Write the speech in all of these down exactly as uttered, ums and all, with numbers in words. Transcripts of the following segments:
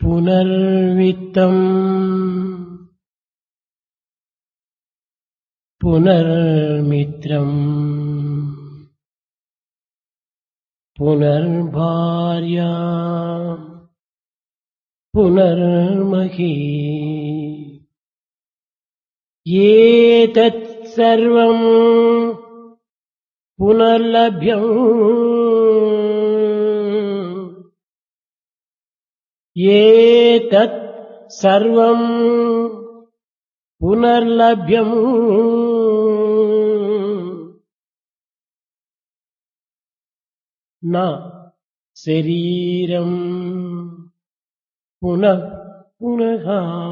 పునర్విత్తం పునర్మిత్రం పునర్భార్యా పునర్మహీ ఏతత్ సర్వం పునర్లభ్యం ఏతత్ సర్వం పునర్లభ్యం నా శరీరం పునః పునః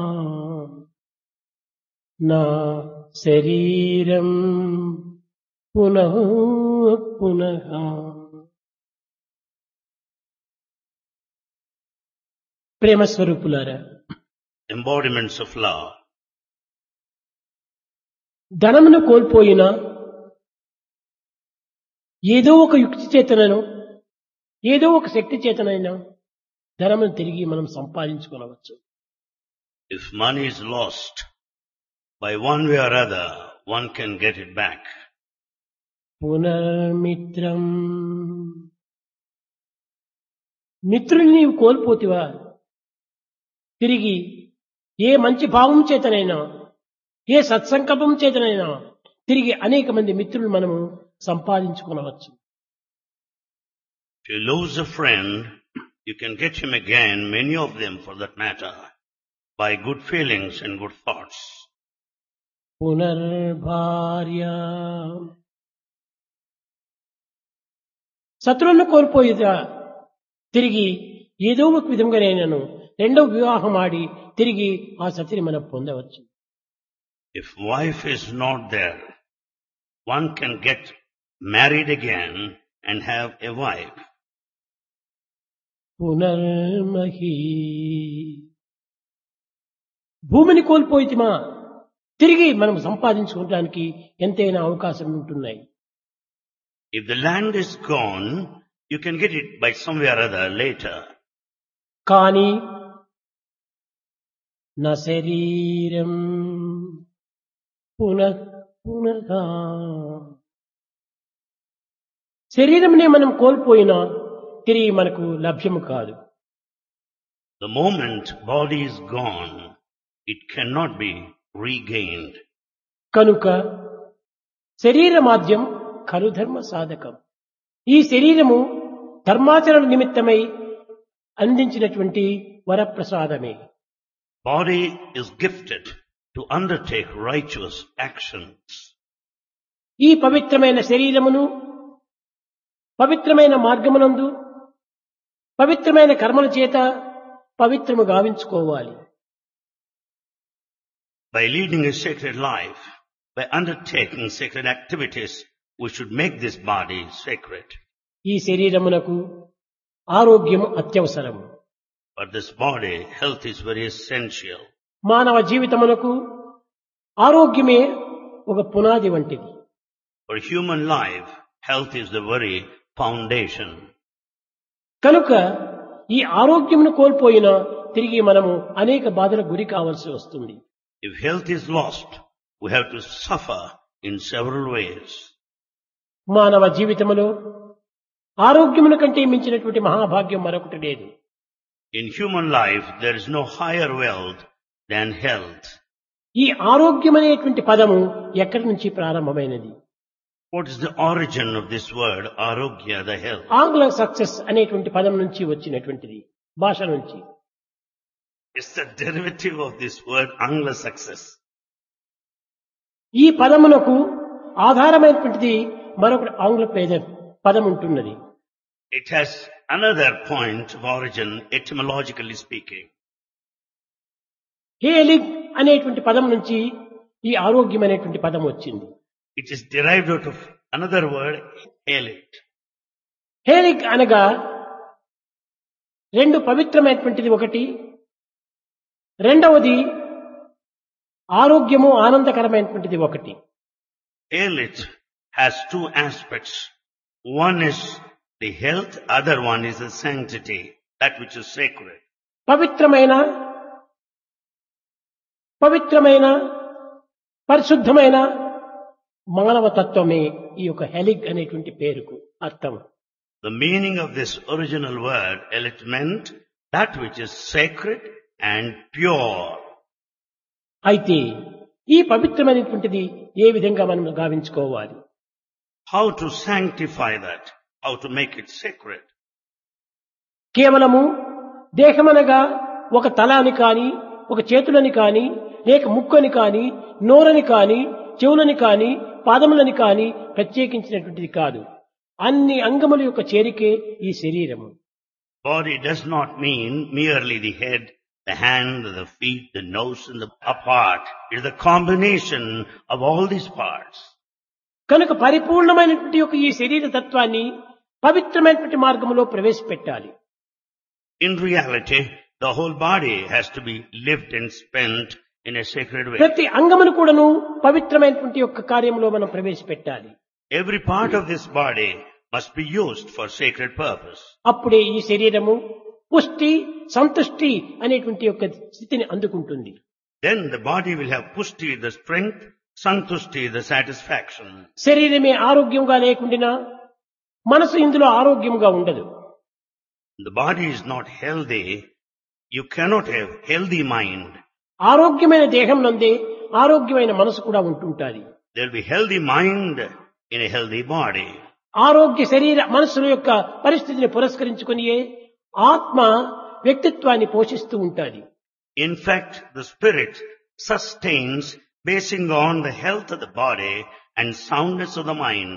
నా శరీరం పునః పునః. ప్రేమ స్వరూపులారా, embodiments of love. ధనమును కోల్పోయినా ఏదో ఒక యుక్తి చేతనను ఏదో ఒక శక్తి చేతనైనా ధనమును తిరిగి మనం సంపాదించుకోవచ్చు. If money is lost, by one way or other, one can get it back. పునర్మిత్రం, మిత్రుల్ని నీవు కోల్పోతివా తిరిగి ఏ మంచి భావం చేతనైనా ఏ సత్సంకల్పం చేతనైనా తిరిగి అనేక మంది మిత్రులు మనము సంపాదించుకోవచ్చు. If you lose a friend, you can get him again, many of them for that matter, by good feelings and good thoughts. పునర్భార్యా, శత్రువులను కోల్పోయిదా తిరిగి ఏదో ఒక విధంగా నేను రెండవ వివాహం ఆడి తిరిగి ఆ సతిని మనం పొందవచ్చు. If wife is not there, one can get married again and have a wife. పునర్మహీ, భూమిని కోల్పోయితిమా తిరిగి మనం సంపాదించుకోవడానికి ఎంతైనా అవకాశం ఉంటున్నాయి. If the land is gone, you can get it by some way or other later. కానీ నా శరీరం పునః పునః, శరీరంనే మనం కోల్పోయినా తిరిగి మనకు లభ్యము కాదు. The moment body is gone, it cannot be regained. కనుక శరీర మాధ్యం ఖలు ధర్మ సాధకం. ఈ శరీరము ధర్మాచరణ నిమిత్తమై అందించినటువంటి వరప్రసాదమే. Body is gifted to undertake righteous actions. ఈ పవిత్రమైన శరీరమును పవిత్రమైన మార్గమునందు పవిత్రమైన కర్మల చేత పవిత్రము గావించుకోవాలి. By leading a sacred life, by undertaking sacred activities, we should make this body sacred. ఈ శరీరమునకు ఆరోగ్యము అత్యవసరము. But this body, health is very essential. మానవ జీవితమునకు ఆరోగ్యమే ఒక పునాది వంటిది. For human life, health is the very foundation. కనుక ఈ ఆరోగ్యమును కోల్పోయినా తిరిగి మనము అనేక బాధలకు గురి కావాల్సి వస్తుంది. If health is lost, we have to suffer in several ways. మానవ జీవితములో ఆరోగ్యముల కంటే మించినటువంటి మహాభాగ్యం మరొకటి లేదు. In human life, there is no higher wealth than health. ఈ ఆరోగ్యం అనేటువంటి పదము ఎక్కడి నుంచి ప్రారంభమైనది? What is the origin of this word, arogya, the health? ఆంగ్ల సక్సెస్ అనేటువంటి పదం నుంచి వచ్చినటువంటిది, భాష నుంచి. It's the derivative of this word, Angla success. ఈ పదమునకు ఆధారమైనటువంటిది మరొకటి ఆంగ్ల పేద పదం ఉంటున్నది. It has another point of origin, etymologically speaking. హేలిగ్ అనేటువంటి పదం నుంచి ఈ ఆరోగ్యం అనేటువంటి పదం వచ్చింది. It is derived out of another word, helit. హేలిగ్ అనగా రెండు పవిత్రమైనటువంటిది ఒకటి, రెండవది ఆరోగ్యము ఆనందకరమైనటువంటిది ఒకటి. Helit has two aspects. One is the health, other one is the sanctity, that which is sacred. పవిత్రమైన పవిత్రమైన పరిశుద్ధమైన మానవ తత్వమే ఈ యొక్క హెలిగ్ అనేటువంటి పేరుకు అర్థం. The meaning of this original word, elit, meant that which is sacred and pure. అయితే ఈ పవిత్రమైనటువంటిది ఏ విధంగా మనం గావించుకోవాలి? How to sanctify that? How to make it sacred? కేవలము దేహమనగా ఒక తలాని కాని, ఒక చేతులని కాని, లేక ముక్కని కాని, నోరని కాని, చెవులని కాని, పాదములని కాని ప్రత్యేకించినటువంటిది కాదు. అన్ని అంగముల యొక్క చేరికే ఈ శరీరము. Body does not mean merely the head, the hand, the feet, the nose and the apart. It is the combination of all these parts. కనుక పరిపూర్ణమైనటువంటి యొక్క ఈ శరీర తత్వాన్ని పవిత్రమైనటువంటి మార్గంలో ప్రవేశపెట్టాలి. In reality, the whole body has to be lived and spent in a sacred way. ప్రతి అంగమును కూడాను పవిత్రమైనటువంటి యొక్క కార్యంలో మనం ప్రవేశపెట్టాలి. Every part of this body must be used for sacred purpose. అప్పుడే ఈ శరీరము పుష్టి సంతుష్టి అనేటువంటి యొక్క స్థితిని అందుకుంటుంది. Then the body will have pushti, the strength, santushti, the satisfaction. శరీరమే ఆరోగ్యంగా లేకుండా మనసు ఇందులో ఆరోగ్యంగా ఉండదు. The body is not healthy. You cannot have healthy mind. ఆరోగ్యమైన దేహం నందే ఆరోగ్యమైన మనసు కూడా ఉంటుంటాది. There will be healthy mind in a healthy body. ఆరోగ్య శరీర మనస్సుల యొక్క పరిస్థితిని పురస్కరించుకుని ఆత్మ వ్యక్తిత్వాన్ని పోషిస్తూ ఉంటాది. In fact, the spirit sustains basing on the health of the body and soundness of the mind.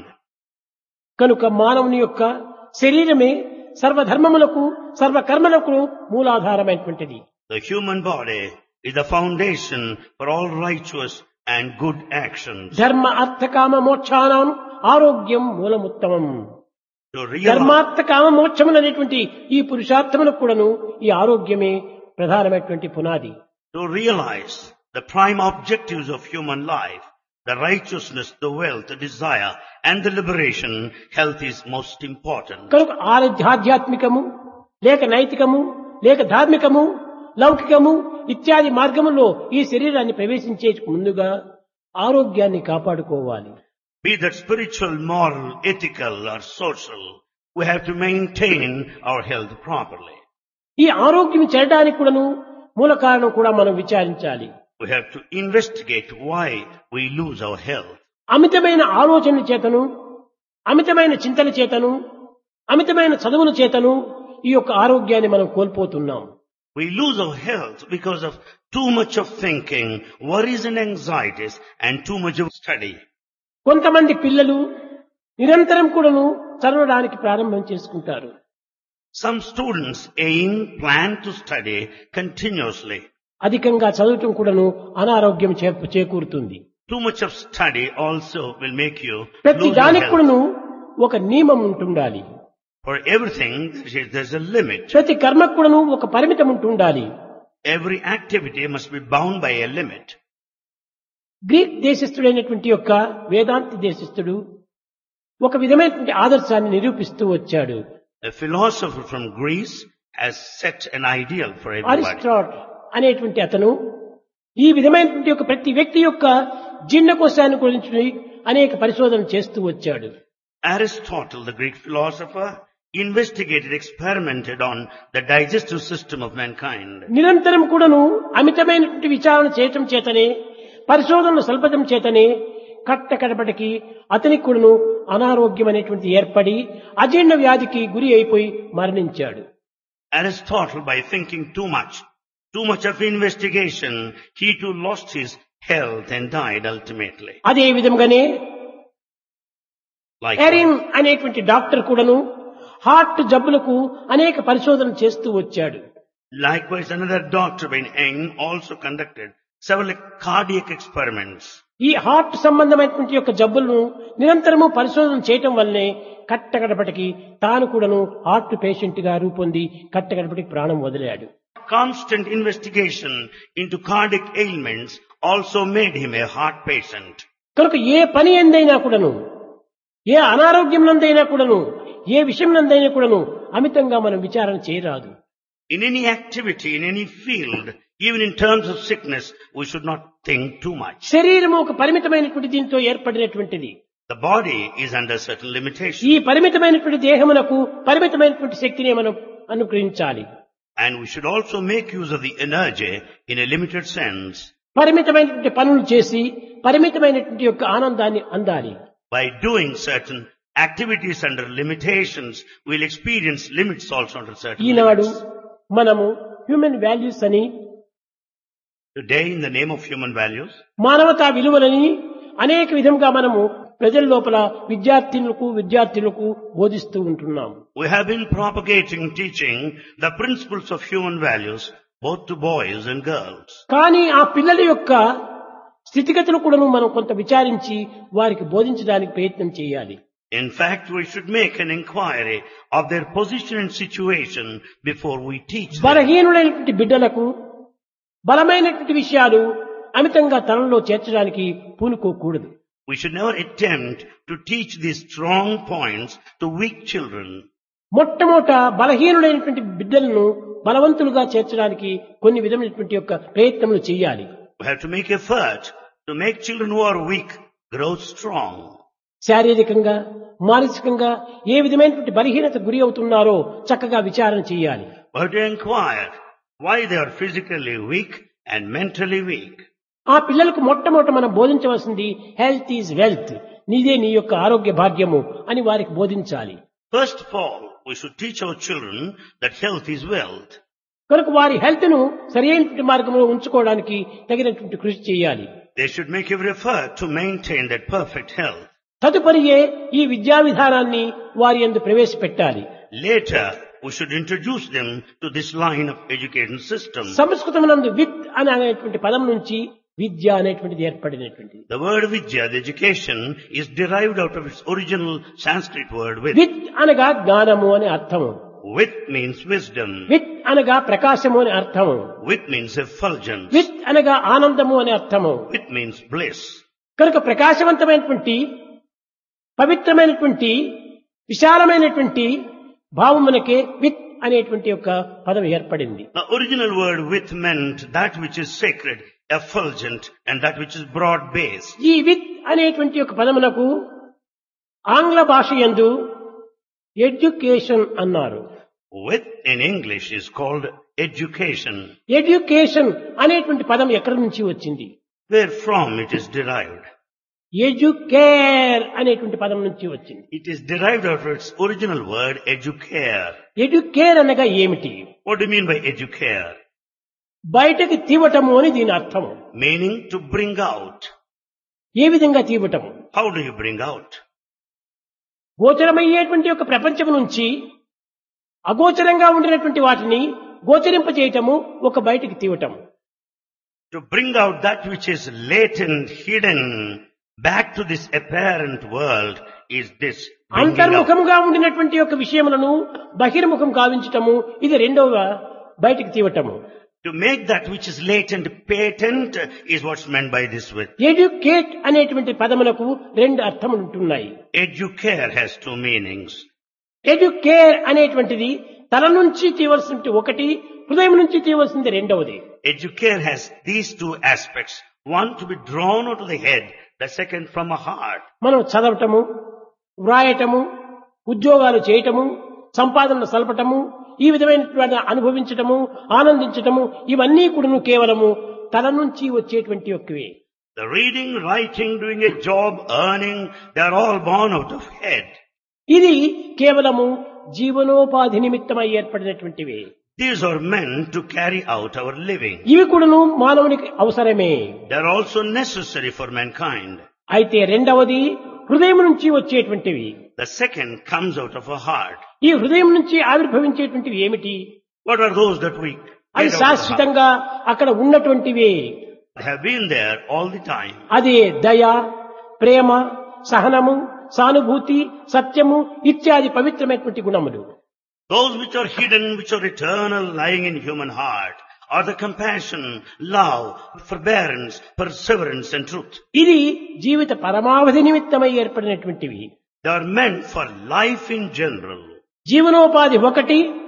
కనుక మానవుని యొక్క శరీరమే సర్వధర్మములకు సర్వకర్మలకు మూలాధారమైనటువంటిది. The human body is the foundation for all righteous and good actions. ధర్మ అర్థ కామ మోక్షానాం ఆరోగ్యం మూలముత్తమం. To realize, ధర్మార్థ కామ మోక్షములు అనేటువంటి ఈ పురుషార్థములకు కూడాను ఈ ఆరోగ్యమే ప్రధానమైనటువంటి పునాది. to realize the prime objectives of human life, the righteousness, the wealth, the desire, and the liberation, health is most important. కనుక ఆధ్యాత్మికము లేక నైతికము లేక ధార్మికము లౌకికము ఇత్యాది మార్గములో ఈ శరీరాన్ని ప్రవేశించే ముందుగా ఆరోగ్యాన్ని కాపాడుకోవాలి. Be that spiritual, moral, ethical, or social, we have to maintain our health properly. ఈ ఆరోగ్యం చెడడానికి కూడాను మూల కారణం కూడా మనం విచారించాలి. We have to investigate why we lose our health. అమితమైన ఆలోచనల చేతను అమితమైన చింతల చేతను అమితమైన చదువుల చేతను ఈ యొక్క ఆరోగ్యాన్ని మనం కోల్పోతున్నాం. We lose our health because of too much of thinking, worries and anxieties, and too much of study. కొంతమంది పిల్లలు నిరంతరం కూడాను చదవడానికి ప్రారంభం చేసుకుంటారు. Some students aim, plan to study continuously. అధికంగా చదవటం కూడాను అనారోగ్యం చే- చేకూరుతుంది. Too much of study also will make you ప్రతి lose your దానికి health. కూడాను ఒక నియమం ఉంటుండాలి. For everything, there's a limit. ప్రతి కర్మకు కూడాను ఒక పరిమితం ఉంటుండాలి. Every activity must be bound by a limit. Greek దేశస్థుడైనటువంటి యొక్క వేదాంతి దేశస్థుడు ఒక విధమైనటువంటి ఆదర్శాన్ని నిరూపిస్తూ వచ్చాడు. A philosopher from Greece has set an ideal for everybody. అరిస్టాట్ అనేటువంటి అతను ఈ విధమైనటువంటి యొక్క ప్రతి వ్యక్తి యొక్క జీర్ణకోశాన్ని గురించి అనేక పరిశోధనలు చేస్తూ వచ్చాడు. Aristotle, the Greek philosopher, investigated, experimented on the digestive system of mankind. నిరంతరం కూడాను అమితమైనటువంటి విచారణ చేయటం చేతనే పరిశోధనలు సల్పడం చేతనే కట్ట కడపటికి అతనికి కూడాను అనారోగ్యం అనేటువంటి ఏర్పడి అజీర్ణ వ్యాధికి గురి అయిపోయి మరణించాడు. Aristotle, by thinking too much, too much of investigation, he too lost his health and died ultimately. అదే విధంగానే Likewise, ఎరిన్ అనేటువంటి డాక్టర్ కూడాను హార్ట్ జబ్బులకు అనేక పరిశోధనలు చేస్తూ వచ్చాడు. likewise, another doctor, Ben Eng, also conducted several cardiac experiments. ఈ హార్ట్ సంబంధమైనటువంటి యొక్క జబ్బులను నిరంతరము పరిశోధన చేయటం వల్లనే కట్టగడపటికి తాను కూడాను హార్ట్ పేషెంట్ గా రూపొంది కట్టగడపటికి ప్రాణం వదిలాడు. Constant investigation into cardiac ailments also made him a heart patient. కనుక ఏ పని ఎందైనా కూడాను ఏ అనారోగ్యం నందైనా కూడాను ఏ విషయం నందైనా కూడాను అమితంగా మనం విచారణ చేయరాదు. In any activity, in any field, even in terms of sickness, we should not think too much. శరీరము ఒక పరిమితమైనటువంటి దీంతో ఏర్పడినటువంటిది. The body is under certain limitations. ఈ పరిమితమైనటువంటి దేహమునకు పరిమితమైనటువంటి శక్తిని మనం అనుగ్రహించాలి. And we should also make use of the energy in a limited sense. పరిమితమైనటువంటి పనులు చేసి పరిమితమైనటువంటి యొక్క ఆనందాన్ని అందాలి. By doing certain activities under limitations, we'll experience limits also under certain ఈనాడు limits. మనము హ్యూమన్ వాల్యూస్ అని, Today, in the name of human values, మానవతా విలువలని అనేక విధంగా మనము ప్రజల లోపల విద్యార్థినులకు విద్యార్థులకు బోధిస్తూ ఉంటున్నాం. we have been propagating, teaching the principles of human values both to boys and girls. కానీ ఆ పిల్లల యొక్క స్థితిగతులు కూడా మనం కొంత విచారించి వారికి బోధించడానికి ప్రయత్నం చేయాలి. In fact, we should make an inquiry of their position and situation before we teach them. బలహీనులైనటువంటి బిడ్డలకు బలమైనటువంటి విషయాలు అమితంగా తనలో చేర్చడానికి పూనుకోకూడదు. We should never attempt to teach these strong points to weak children. మొట్టమొదట బలహీనులైనటువంటి బిడ్డలను బలవంతులుగా చేర్చడానికి కొన్ని విధమైనటువంటి యొక్క ప్రయత్నములు చేయాలి. We have to make effort to make children who are weak grow strong. శారీరకంగా మానసికంగా ఏ విధమైనటువంటి బలహీనత గురి అవుతున్నారో చక్కగా విచారణ చేయాలి. We have to inquire why they are physically weak and mentally weak. ఆ పిల్లలకు మొట్టమొదట మనం బోధించవలసింది హెల్త్ ఈజ్ వెల్త్, నీదే నీ యొక్క ఆరోగ్య భాగ్యము అని వారికి బోధించాలి. First of all, we should teach our children that health is wealth. కనుక వారి హెల్త్ ను సరైనటువంటి మార్గంలో ఉంచుకోవడానికి తగినటువంటి కృషి చేయాలి. They should make every effort to maintain that perfect health. తదుపరియే ఈ విద్యా విధానాన్ని వారి యందు ప్రవేశపెట్టాలి. Later, we should introduce them to this line of education system. సంస్కృతమునందు విత్ అని అనేటువంటి పదం నుంచి విద్య అనేటువంటిది ఏర్పడినటువంటిది. The word vidya, the education, is derived out of its original Sanskrit word with. విత్ అనగా జ్ఞానము అని అర్థము. With means wisdom. విత్ అనగా ప్రకాశము అని అర్థము. With means effulgence. విత్ అనగా ఆనందము అని అర్థము. With means bliss. కనుక ప్రకాశవంతమైనటువంటి పవిత్రమైనటువంటి విశాలమైనటువంటి భావమునకే విత్ అనేటువంటి యొక్క పదం ఏర్పడింది. The original word with meant that which is sacred, effulgent, and that which is broad-based. ఈ విత్ అనేటువంటి యొక్క పదమునకు ఆంగ్ల భాష యందు ఎడ్యుకేషన్ అన్నారు. With in English is called education. Education అనేటువంటి పదం ఎక్కడి నుంచి వచ్చింది? Where from it is derived? Educare అనేటువంటి పదం నుంచి వచ్చింది. It is derived out of its original word educare. Educare అనగా ఏమిటి? What do you mean by educare? బయటకి తీవటము అని దీని అర్థము. Meaning to bring out. ఏ విధంగా తీవటము? How do you bring out? గోచరమయ్యేటువంటి యొక్క ప్రపంచం నుంచి అగోచరంగా ఉండినటువంటి వాటిని గోచరింపజేయటము, ఒక బయటికి తీవటము. To bring out that which is latent, hidden, back to this apparent world is this bringing out. అంతర్ముఖముగా ఉండినటువంటి యొక్క విషయములను బహిర్ముఖం గావించటము, ఇది రెండవ బయటికి తీవటము. To make that which is latent patent is what's meant by this with. Educate అనేటువంటి పదములకు రెండు అర్థములు ఉంటున్నాయి. Educare has two meanings. Educare అనేటువంటిది తల నుంచి తీయవలసింది ఒకటి, హృదయం నుంచి తీయవలసింది రెండవది. Educare has these two aspects. One to be drawn out of the head, the second from a heart. మనం చదవటము, వ్రాయటము, ఉద్యోగాలు చేయటము, సంపాదనలు సలపటము, ఈ విధమైనటువంటి అనుభవించటము, ఆనందించటము, ఇవన్నీ కూడా కేవలము తల నుంచి వచ్చేటువంటి యొక్కవే. The reading, writing, doing a job, earning, they are all born out of head. ఇది కేవలము జీవనోపాధి నిమిత్తమై ఏర్పడినటువంటివి. These are meant to carry out our living. ఇవి కూడాను మానవునికి అవసరమే. They are also necessary for mankind. అయితే రెండవది హృదయం నుంచి వచ్చేటువంటివి. The second comes out of a heart. ఈ హృదయం నుంచి ఆవిర్భవించేటువంటివి ఏమిటి? What are those that we అది get out of the heart? శాశ్వతంగా అక్కడ ఉన్నటువంటివే. They have been there all the time. అదే దయ, ప్రేమ, సహనము, సానుభూతి, సత్యము ఇత్యాది పవిత్రమైనటువంటి గుణములు. Those which are hidden, which are eternal, lying in human heart, are the compassion, love, forbearance, perseverance and truth. ఇది జీవిత పరమావధి నిమిత్తమై ఏర్పడినటువంటివి. They are meant for life in general. జీవనోపాధి ఒకటి,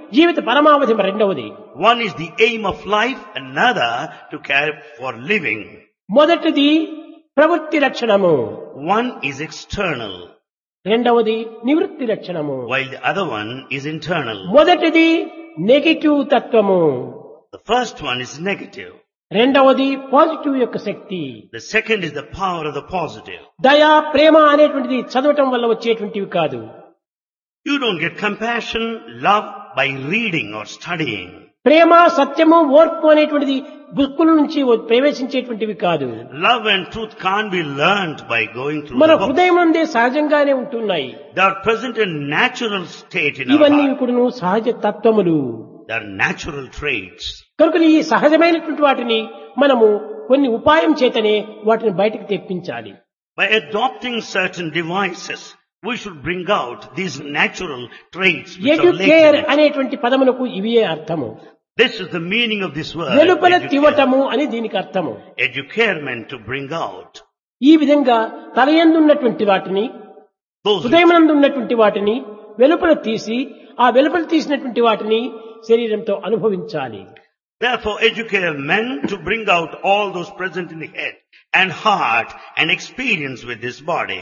జీవిత పరమావధి రెండవది. One is the aim of life, another to care for living. మొదటిది ప్రవృత్తి లక్షణము, One is external, రెండవది నివృత్తి లక్షణము. while the other one is internal. మొదటిది నెగటివ్ తత్వము, The first one is negative. రెండవది పాజిటివ్ యొక్క శక్తి. The second is the power of the positive. దయా ప్రేమ అనేటువంటిది చదవటం వల్ల వచ్చేటువంటివి కాదు. You don't get compassion, love by reading or studying. ప్రేమ సత్యము ఓర్పు అనేటువంటిది బుక్కుల నుంచి ప్రవేశించేటువంటివి కాదు. Love and truth can't be learnt by going through మన the book. హృదయం నుండి సహజంగానే ఉంటున్నాయి. They are present in natural state in our ఇవన్నీ heart. కూడాను సహజ తత్వములు. They are natural traits. కనుక ఈ సహజమైనటువంటి వాటిని మనము కొన్ని ఉపాయం చేతనే వాటిని బయటకు తెప్పించాలి. By adopting certain devices, we should bring out these natural traits which are educare latent. అనేటువంటి పదములకు ఇవే అర్థము. This is the meaning of this word. వెలుపల Educare. తివటము అని దీనికి అర్థము. Educarement, to bring out. ఈ విధంగా తలయందున్నటువంటి వాటిని, Those which, హృదయమునందు ఉన్నటువంటి వాటిని వెలుపల తీసి ఆ వెలుపల తీసినటువంటి వాటిని శరీరంతో అనుభవించాలి. therefore, educare men to bring out all those present in the head and heart and experience with this body.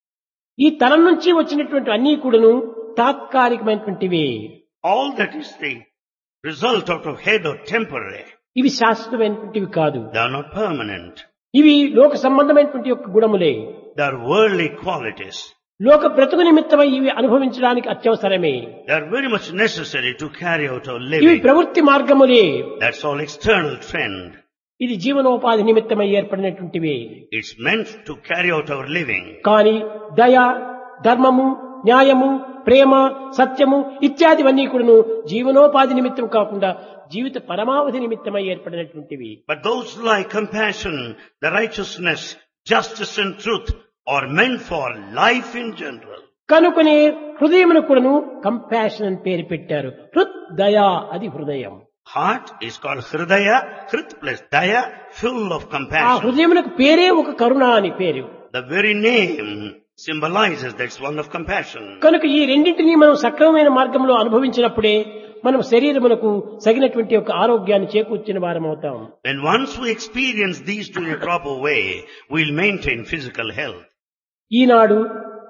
ఈ తలం నుంచి వచ్చినటువంటి అన్ని కూడాను తాత్కాలికమైనటువంటివి. All that is the result out of head or temporary. ఇవి శాశ్వతమైనటువంటివి కాదు. They are not permanent. ఇవి లోక సంబంధమైనటువంటి యొక్క గుణములే. They are worldly qualities. లోక బ్రతుకు నిమిత్తమై ఇవి అనుభవించడానికి అత్యవసరమే. They are very much necessary to carry out our ఇవి living. ప్రవృత్తి మార్గములే. That's all external trend. ఇది జీవనోపాధి నిమిత్తమై ఏర్పడినటువంటివి. It's meant to carry out our living. కానీ దయ, ధర్మము, న్యాయము, ప్రేమ, సత్యము ఇత్యాదివన్నీ కూడాను జీవనోపాధి నిమిత్తం కాకుండా జీవిత పరమావధి నిమిత్తమై ఏర్పడినటువంటివి. But those like compassion, the righteousness, justice and truth are meant for life in general. కనుకనే హృదయమును కూడాను కంపాషన్ అని పేరు పెట్టారు. హృద్ దయా, అది హృదయం. Heart is called Hridaya, Hrit plus Daya, full of ఆ compassion. హృదయమునకు పేరే ఒక కరుణ అని పేరు. The very name symbolizes that's one of compassion. కనుక ఈ రెండింటినీ మనం సక్రమమైన మార్గంలో అనుభవించినప్పుడే మనం శరీరమునకు తగినటువంటి ఒక ఆరోగ్యాన్ని చేకూర్చిన వారం అవుతాం. When once we experience these two in a proper way, we'll maintain physical health. ఈనాడు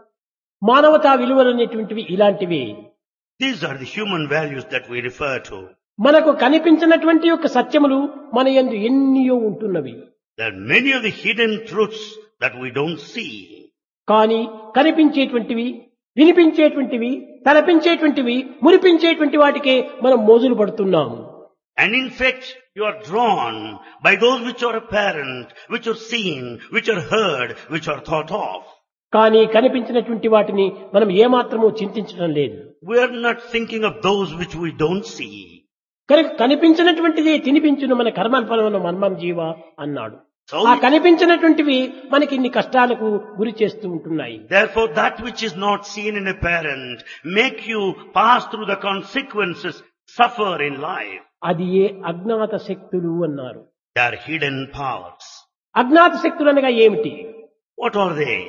మానవతా విలువలు అనేటువంటివి ఇలాంటివి. These are the human values that we refer to. మనకు కనిపించినటువంటి యొక్క సత్యములు మన యందు ఎన్నియో ఉంటున్నవి. There are many of the hidden truths that we don't see. కానీ కనిపించేటువంటివి, వినిపించేటువంటివి, తలపించేటువంటివి, మురిపించేటువంటి వాటికే మనం మోజులు పడుతున్నాము. And in fact, you are drawn by those which are apparent, which are seen, which are heard, which are thought of. కానీ కనిపించినటువంటి వాటిని మనం ఏమాత్రమూ చింతించడం లేదు. We are not thinking of those which we don't see. కనుక కనిపించినటువంటిది తినిపించును మన కర్మఫలమును మన్మం జీవ అన్నాడు. So, ఆ కనిపించినటువంటివి మనకి ఇన్ని కష్టాలకు గురి చేస్తూ ఉంటున్నాయి. therefore, that which is not seen and apparent make you pass through the consequences, suffer in life. అది ఏ అజ్ఞాత శక్తులు అన్నారు. They are hidden powers. అజ్ఞాత శక్తులు అనగా ఏమిటి? What are they?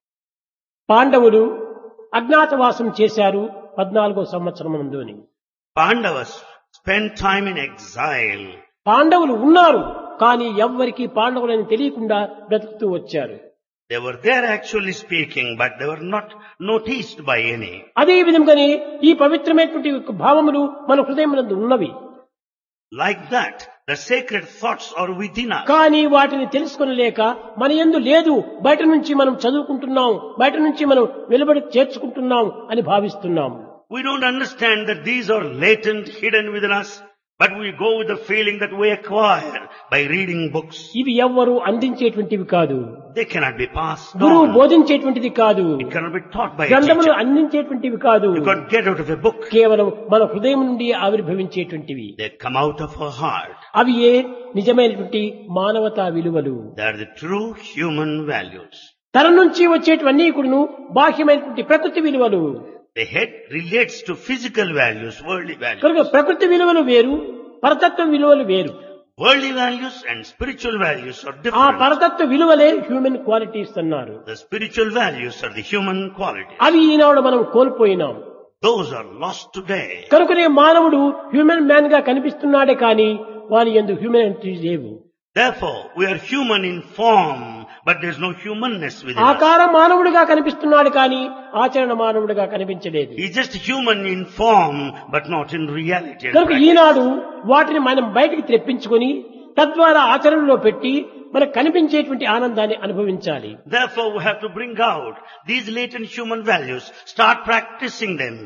పాండవులు అజ్ఞాతవాసం చేశారు పద్నాలుగో సంవత్సరం నందుని. Pandavas spent time in exile. పాండవులు ఉన్నారు, కానీ ఎవ్వరికి పాండవులని తెలియకుండా బ్రతుకుతూ వచ్చారు. They were there actually speaking, but they were not noticed by any. అదే విధంగానే ఈ పవిత్రమైనటువంటి యొక్క భావములు మన హృదయమునందు ఉన్నవి. Like that, the sacred thoughts are within us. కానీ వాటిని తెలుసుకొనలేక మన యందు లేదు, బయట నుంచి మనం చదువుకుంటున్నాం, బయట నుంచి మనం వెలుబడి చేర్చుకుంటున్నాం అని భావిస్తున్నాం. We don't understand that these are latent, hidden within us, but we go with the feeling that we acquire by reading books. ఇవి ఎవ్వరూ అందించేటువంటివి కాదు. They cannot be passed గురువు on. బోధించేటువంటిది కాదు. It cannot be taught by a గ్రంథములు teacher. అందించేటువంటివి కాదు. You can't get out of a book. కేవలం మన హృదయం నుండి ఆవిర్భవించేటువంటివి. They come out of our heart. అవి ఏ నిజమైనటువంటి మానవతా విలువలు. They are the true human values. తన నుంచి వచ్చేటివన్నీ కూడాను బాహ్యమైనటువంటి ప్రకృతి విలువలు. The head relates to physical values, worldly values. కనుక ప్రకృతి విలువలు వేరు, పరతత్వ విలువలు వేరు. Worldly values and spiritual values are ఆ different. పరతత్వ విలువలే హ్యూమన్ క్వాలిటీస్ అన్నారు. The spiritual values are the human qualities. అవి ఈనాడు మనం కోల్పోయినాం. Those are lost today. కనుకనే మానవుడు హ్యూమన్ మ్యాన్ గా కనిపిస్తున్నాడే కానీ వారి యందు హ్యూమానిటీ లేవు. Therefore, we are human in form, but there is no humanness within us. ఆకార మానవుడిగా కనిపిస్తున్నాడు కానీ ఆచరణ మానవుడిగా కనిపించలేదు. He is just human in form, but not in reality. and కనుక practice. ఈనాడు వాటిని మనం బయటికి తెప్పించుకొని తద్వారా ఆచరణలో పెట్టి మనకు కనిపించేటువంటి ఆనందాన్ని అనుభవించాలి. Therefore, we have to bring out these latent human values, start practicing them.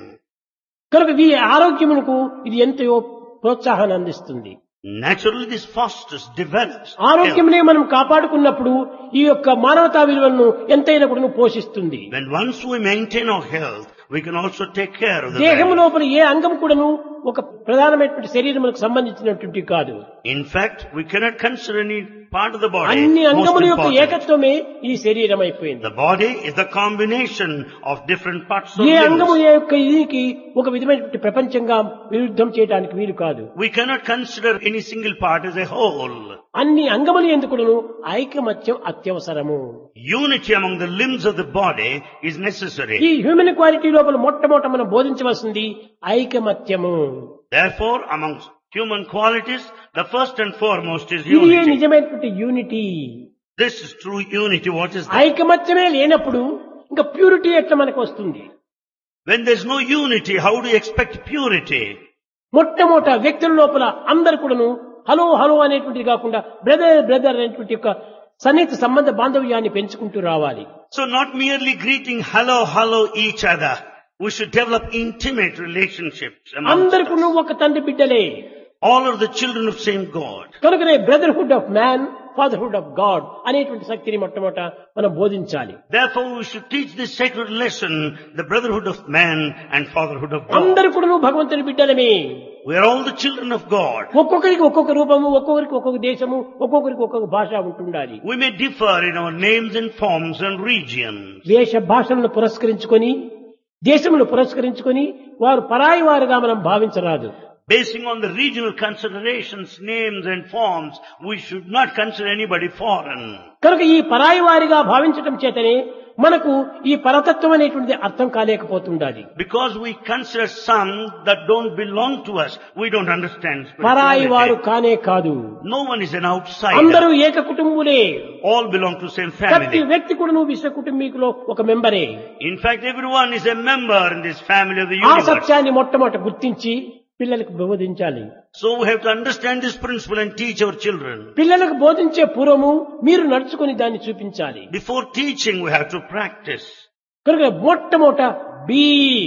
కనుక ఈ ఆరోగ్యమునకు ఇది ఎంతో ప్రోత్సాహాన్ని అందిస్తుంది. Naturally, this fosters, develops. health. ఆరోగ్యమునే మనం కాపాడుకున్నప్పుడు ఈ యొక్క మానవతా విలువలను ఎంతైనా కూడా పోషిస్తుంది. When once we maintain our health, we can also take care of the దేహము values. లోపల ఏ అంగం కూడాను ఒక ప్రధానమైనటువంటి శరీరములకు సంబంధించినటువంటి కాదు. In fact, we cannot consider any part of the body అన్ని most అంగముల యొక్క important. ఏకత్వమే ఈ శరీరం అయిపోయింది. The body is the combination of different parts of A అంగము limbs. ఏ యొక్క దీనికి ఒక విధమైనటువంటి ప్రపంచంగా విరుద్ధం చేయడానికి వీలు కాదు. We cannot consider any single part as a whole. అన్ని అంగములు ఎందుకును ఐకమత్యం అత్యవసరము. Unity among the limbs of the body is necessary. ఈ హ్యూమన్ క్వాలిటీ లోపల మొట్టమొదట మనం బోధించవలసింది ఐకమత్యము. Therefore, amongst human qualities, the first and foremost is ఇది unity. నిజమైనటువంటి unity. This is true unity. What is that? ఐకమత్యమే లేనప్పుడు ఇంకా ప్యూరిటీ ఎట్లా మనకు వస్తుంది? When there is no unity, how do you expect purity? మొట్టమొదట వ్యక్తుల లోపల అందరు కూడాను హలో హలో అనేటువంటిది కాకుండా బ్రదర్ బ్రదర్ అనేటువంటి యొక్క సన్నిహిత సంబంధ బాంధవ్యాన్ని పెంచుకుంటూ రావాలి. So not merely greeting hello, hello each other. We should develop intimate relationships amongst అందరు us. కూడాను ఒక తండ్రి బిడ్డలే. All are the children of same God. కనుకనే brotherhood of man fatherhood of God అనేటువంటి శక్తిని మొట్టమొదట మనం బోధించాలి. Therefore, we should teach this sacred lesson, the brotherhood of man and fatherhood of God. అందరు కూడాను భగవంతుని బిడ్డలమే. We are all the children of God. ఒక్కొక్కరికి ఒక్కొక్క రూపము, ఒక్కొక్కరికి ఒక్కొక్క దేశము, ఒక్కొక్కరికి ఒక్కొక్క భాష ఉంటుండాలి. We may differ in our names and forms and regions. వేష భాషలను పురస్కరించుకొని దేశమును పురస్కరించుకొని వారు పరాయి వారుగా మనం భావించరాదు. Basing on the regional considerations, names and forms, we should not consider anybody foreign. కనుక ఈ పరాయి వారిగా భావించటం చేతనే మనకు ఈ పరతత్వం అనేటువంటిది అర్థం కాలేకపోతుండాలి. Because we consider some that don't belong to us, we don't understand పరాయి వారు spirituality. కానే కాదు. No one is an outsider. అందరూ ఏక కుటుంబులే. All belong to same ప్రతి family. వ్యక్తి కూడా విశ్వ కుటుంబీకులో ఒక మెంబరే. In fact, everyone is a member in this family of the ఆ universe. సత్యాన్ని మొట్టమొదట గుర్తించి పిల్లలకు బోధించాలి. So we have to understand this principle and teach our children. పిల్లలకు బోధించే పూర్వము మీరు నడుచుకొని దాన్ని చూపించాలి. Before teaching, we have to practice. కనుక మొట్టమొదట be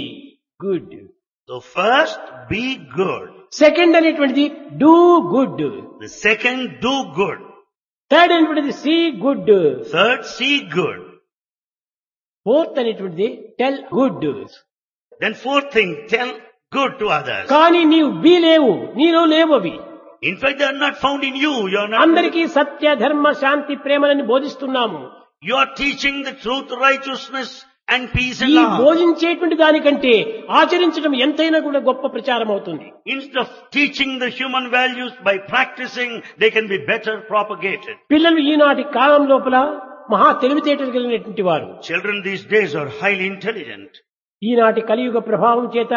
good, So first, be good. Second అనేటువంటిది do good, The second, do good. Third అనేటువంటిది see good, Third, see good. Fourth అనేటువంటిది tell good. Then fourth thing, tell good to others. కానీ నీవు be లేవు, నీలో లేవు అవి. In fact, they are not found in you. You are not. అందరికీ సత్య ధర్మ శాంతి ప్రేమలని బోధిస్తున్నాము. You are teaching the truth, righteousness and peace and ఈ love. బోధించేటువంటి దానికంటే ఆచరించడం ఎంతైనా కూడా గొప్ప ప్రచారం అవుతుంది. Instead of teaching the human values by practicing, they can be better propagated. పిల్లలు ఈనాటి కాలం లోపల మహా తెలివితేటలు కలిగినటువంటి వారు. Children these days are highly intelligent. ఈనాటి కలియుగ ప్రభావం చేత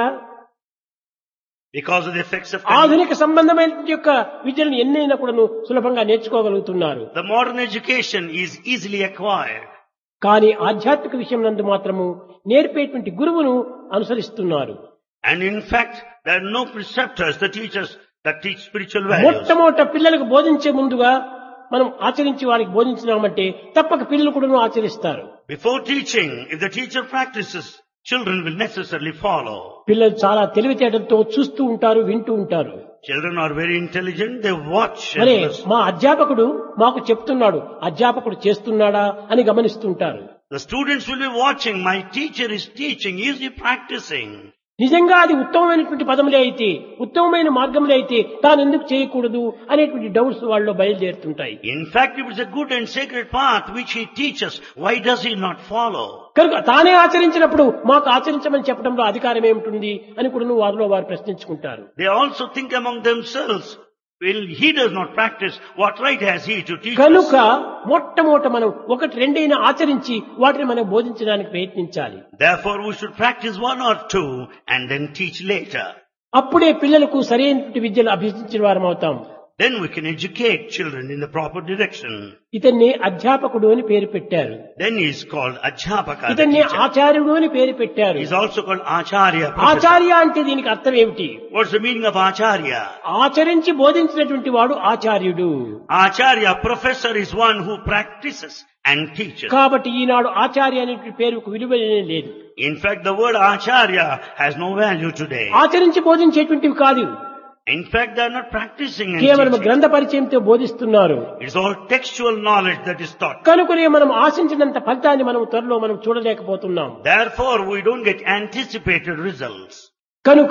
Because of the effects of time. ఆధునిక సంబంధమైన యొక్క విద్యలను ఎన్నైనా కూడా సులభంగా నేర్చుకోగలుగుతున్నారు. The modern education is easily acquired. కానీ ఆధ్యాత్మిక విషయం నందు మాత్రము నేర్పేటువంటి గురువును అనుసరిస్తున్నారు. And in fact, there are no preceptors, the teachers that teach spiritual values. మొట్టమొదట పిల్లలకు బోధించే ముందుగా మనం ఆచరించి వారికి బోధించినామంటే తప్పక పిల్లలు కూడా ఆచరిస్తారు. Before teaching, if the teacher practices, children will necessarily follow. పిల్లలు చాలా తెలివితేటలతో చూస్తూ ఉంటారు, వింటూ ఉంటారు. Children are very intelligent, they watch and అరే listen. మా అధ్యాపకుడు మాకు చెప్తున్నాడు, అధ్యాపకుడు చేస్తున్నాడా అని గమనిస్తుంటారు. The students will be watching, my teacher is teaching, is he practicing? నిజంగా అది ఉత్తమమైనటువంటి పదములే అయితే, ఉత్తమమైన మార్గములే అయితే తాను ఎందుకు చేయకూడదు అనేటువంటి డౌట్స్ వాళ్ళలో బయలుదేరుతుంటాయి. In fact, if it's a good and sacred path which he teaches, why does he not follow? కనుక తానే ఆచరించినప్పుడు మాకు ఆచరించమని చెప్పడంలో అధికారం ఏమిటి అని కూడా వారిలో వారు ప్రశ్నించుకుంటారు. They also think among themselves, Well, he does not practice. What right has he to teach కనుక us? మొట్టమొదట మనం ఒకటి రెండైనా ఆచరించి వాటిని మనం బోధించడానికి ప్రయత్నించాలి. Therefore, we should practice one or two and then teach later. అప్పుడే పిల్లలకు సరైనటువంటి విద్యలు అభ్యసించిన వారం అవుతాం. Then we can educate children in the proper direction. ఇతన్ని అధ్యాపకుడు అని పేరు పెట్టారు. Then he is called Adhyapaka, the ఇతన్ని teacher. ఆచార్యుడు అని పేరు పెట్టారు. He is also called Acharya. professor. ఆచార్య అంటే దీనికి అర్థం ఏమిటి? What's the meaning of Acharya? ఆచరించి బోధించినటువంటి వాడు ఆచార్యుడు. Acharya, professor, is one who practices and teaches. కాబట్టి ఈనాడు ఆచార్య అనేటువంటి పేరుకు విలువనే లేదు. In fact, the word Acharya has no value today. ఆచరించి బోధించేటువంటివి కాదు, In fact, they are not practicing and కేవలం teaching. గ్రంథ పరిచయంతో బోధిస్తున్నారు. It's all textual knowledge that is taught. కనుకనే మనం ఆశించినంత ఫలితాన్ని మనం త్వరలో మనం చూడలేకపోతున్నాం. Therefore, we don't get anticipated results. కనుక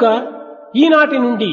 ఈనాటి నుండి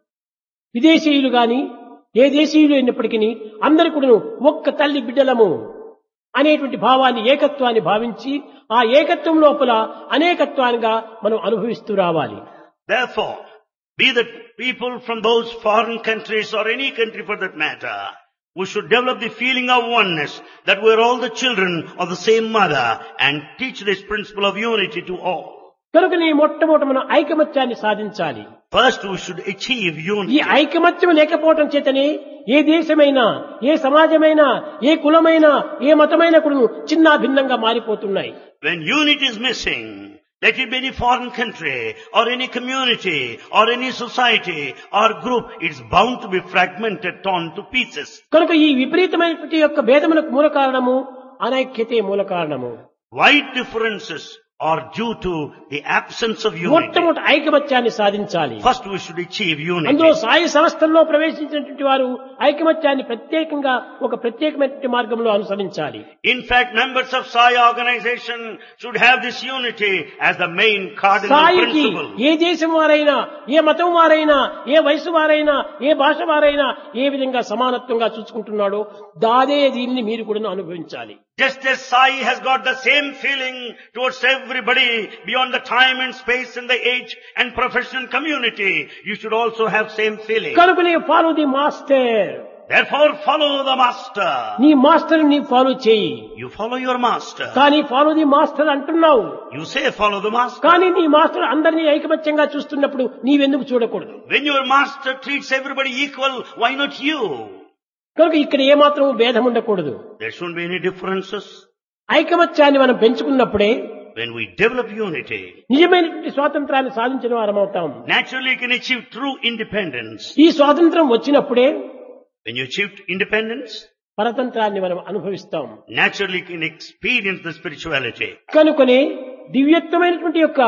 విదేశీయులు గాని ఏ దేశీయులు అయినప్పటికీ అందరి కూడా ఒక్క తల్లి బిడ్డలము అనేటువంటి భావాన్ని, ఏకత్వాన్ని భావించి ఆ ఏకత్వం లోపల అనేకత్వానిగా మనం అనుభవిస్తూ రావాలి. Therefore, be the people from those foreign countries or any country for that matter, we should develop the feeling of oneness, that we are all the children of the same mother, and teach this principle of unity to all. కనుక నీ మొట్టమొదట మనం ఐకమత్యాన్ని సాధించాలి. First, we should achieve ఈ unity. ఐకమత్యం లేకపోవటం చేతనే ఏ దేశమైనా, ఏ సమాజమైనా, ఏ కులమైనా, ఏ మతమైనా కూడా చిన్న భిన్నంగా మారిపోతున్నాయి. When unity is missing, let it be any foreign country or any community or any society or group, it's bound to be fragmented, torn to pieces. కనుక ఈ విపరీతమైనటువంటి యొక్క భేదములకు మూల కారణము అనైక్యతే మూల కారణము. Wide differences are due to the absence of unity. మొట్టమొదటి ఐకమత్యాన్ని సాధించాలి. First, we should achieve అందులో unity. సాయి సంస్థల్లో ప్రవేశించినటువంటి వారు ఐకమత్యాన్ని ప్రత్యేకంగా ఒక ప్రత్యేకమైనటువంటి మార్గంలో అనుసరించాలి. In fact, members of Sai organization should have this unity as the main cardinal సాయికి principle. ఏ దేశం వారైనా, ఏ మతం వారైనా, ఏ వయసు వారైనా, ఏ భాష వారైనా ఏ విధంగా సమానత్వంగా చూసుకుంటున్నాడో దాదే దీన్ని మీరు కూడా అనుభవించాలి. Just as Sai has got the same feeling towards everybody beyond the time and space and the age and professional community, you should also have same feeling. కనుక నీ follow the master. Therefore, follow the master. నీ master ని follow చేయి. You follow your master. కానీ follow the master అంటున్నావు, You say follow the master. కానీ నీ master అందరినీ ఐకమత్యంగా చూస్తున్నప్పుడు నీవెందుకు చూడకూడదు? When your master treats everybody equal, why not you? కనుక ఇక్కడ ఏమాత్రం భేదం ఉండకూడదు. There shouldn't be any differences. ఐకమత్యాన్ని మనం పెంచుకున్నప్పుడే When we develop unity, నిజమైనటువంటి స్వాతంత్రాన్ని సాధించిన వారమవుతాం. naturally you can achieve true independence. ఈ స్వాతంత్రం వచ్చినప్పుడే When you achieve independence, పరతంత్రాన్ని మనం అనుభవిస్తాం. naturally you can experience the spirituality. కనుకనే దివ్యత్వమైనటువంటి యొక్క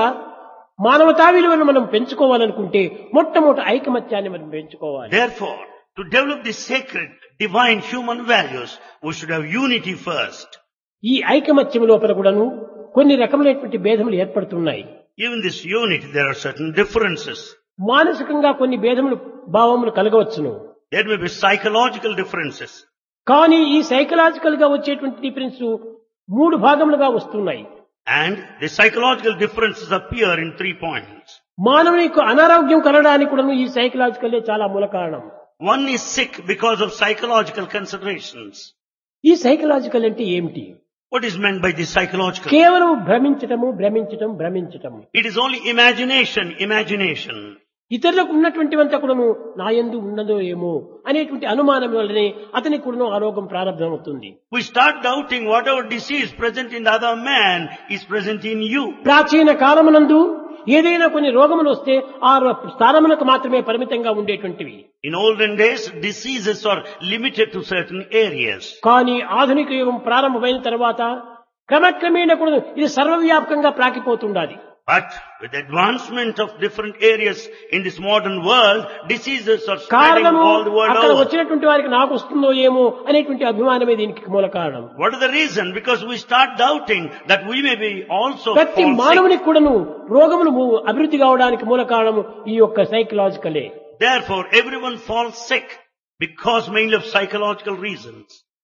మానవతా విలువను మనం పెంచుకోవాలనుకుంటే మొట్టమొదటి ఐకమత్యాన్ని మనం పెంచుకోవాలి. Therefore, to develop the sacred, divine human values, we should have unity first. ఈ ఐకమత్యం లోపల కూడాను కొన్ని రకములైనటువంటి భేదములు ఏర్పడుతున్నాయి. Even this unity, there are certain differences. మానసికంగా కొన్ని భేదములు భావములు కలగవచ్చును. There may be psychological differences. కానీ ఈ సైకలాజికల్ గా వచ్చేటువంటి డిఫరెన్స్ మూడు భాగములుగా వస్తున్నాయి. And the psychological differences appear in three points. మానవునికి అనారోగ్యం కలగడానికి కూడా ఈ సైకలాజికల్ చాలా మూల కారణం. One is sick because of psychological considerations. ఈ సైకలాజికల్ అంటే ఏమిటి? What is meant by this psychological? కేవలం భ్రమించటము భ్రమించటం భ్రమించటము. It is only imagination, imagination. ఇతరులకు ఉన్నటువంటివంతా కూడాను నా యందు ఉన్నదో ఏమో అనేటువంటి అనుమానం వల్లనే అతనికి కూడాను ఆ రోగం ప్రారంభమవుతుంది. We start doubting whatever disease present in the other man is present in you. ప్రాచీన కాలమునందు ఏదైనా కొన్ని రోగములు వస్తే ఆ స్థానములకు మాత్రమే పరిమితంగా ఉండేటువంటివి. In olden days, diseases are limited to certain areas. కానీ ఆధునిక యుగం ప్రారంభమైన తర్వాత క్రమక్రమేణా కూడా ఇది సర్వవ్యాపకంగా ప్రాకిపోతుండాలి. But with the advancement of different areas in this modern world, diseases are spreading కారణము all the world అక్కడ over. వచ్చినటువంటి వారికి నాకు వస్తుందో ఏమో అనేటువంటి అభిమానమే దీనికి మూల కారణం. What is the reason? Because we start doubting that we may be also ప్రతి fall sick. మానవునికి కూడాను రోగములు అభివృద్ధి కావడానికి మూల కారణము ఈ యొక్క సైకలాజికలే. Therefore, everyone falls sick because mainly of psychological reasons.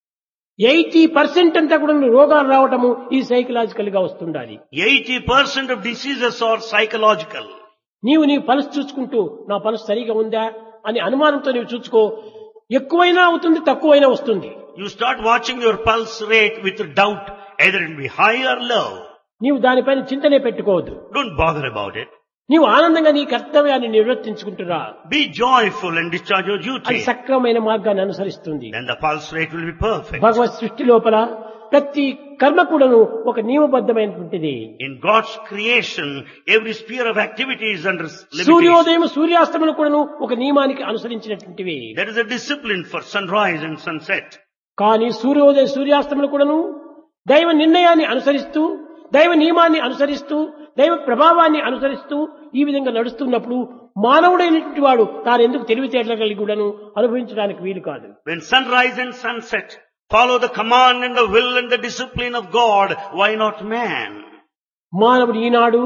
Eighty percent అంతా కూడా రోగాలు రావటము ఈ సైకలాజికల్ గా వస్తుండాలి. eighty percent of diseases are psychological. నీవు నీ పల్స్ చూసుకుంటూ నా పల్స్ సరిగా ఉందా అని అనుమానంతో నీవు చూసుకో, ఎక్కువైనా అవుతుంది, తక్కువైనా వస్తుంది. You start watching your pulse rate with doubt, either it will be high or low. నీవు దానిపైన చింతనే పెట్టుకోవద్దు. Don't bother about it. నీవు ఆనందంగా నీ కర్తవ్యాన్ని నిర్వర్తించుకుంటురా. Be joyful and discharge your అది duty. సక్రమమైన మార్గాన్ని అనుసరిస్తుంది. Then the pulse rate will be perfect. భగవత్ సృష్టి లోపల ప్రతి కర్మ కూడాను ఒక నియమబద్ధమైనటువంటిది. In God's creation, every sphere of activity is under limitation. సూర్యోదయం సూర్యాస్తమనం కూడాను ఒక నియమానికి అనుసరించినటువంటివి. There is a discipline for sunrise and sunset. కానీ సూర్యోదయం సూర్యాస్తమనం కూడాను దైవ నిర్ణయాన్ని అనుసరిస్తూ, దైవ నియమాన్ని అనుసరిస్తూ, దైవ ప్రభావాన్ని అనుసరిస్తూ ఈ విధంగా నడుస్తున్నప్పుడు మానవుడైనటువంటి వాడు తాను ఎందుకు తెలివితేటలు కలిగి కూడాను అనుభవించడానికి వీలు కాదు. When sunrise and sunset follow the command and the will and the discipline of God, why not man? మానవుడు ఈనాడు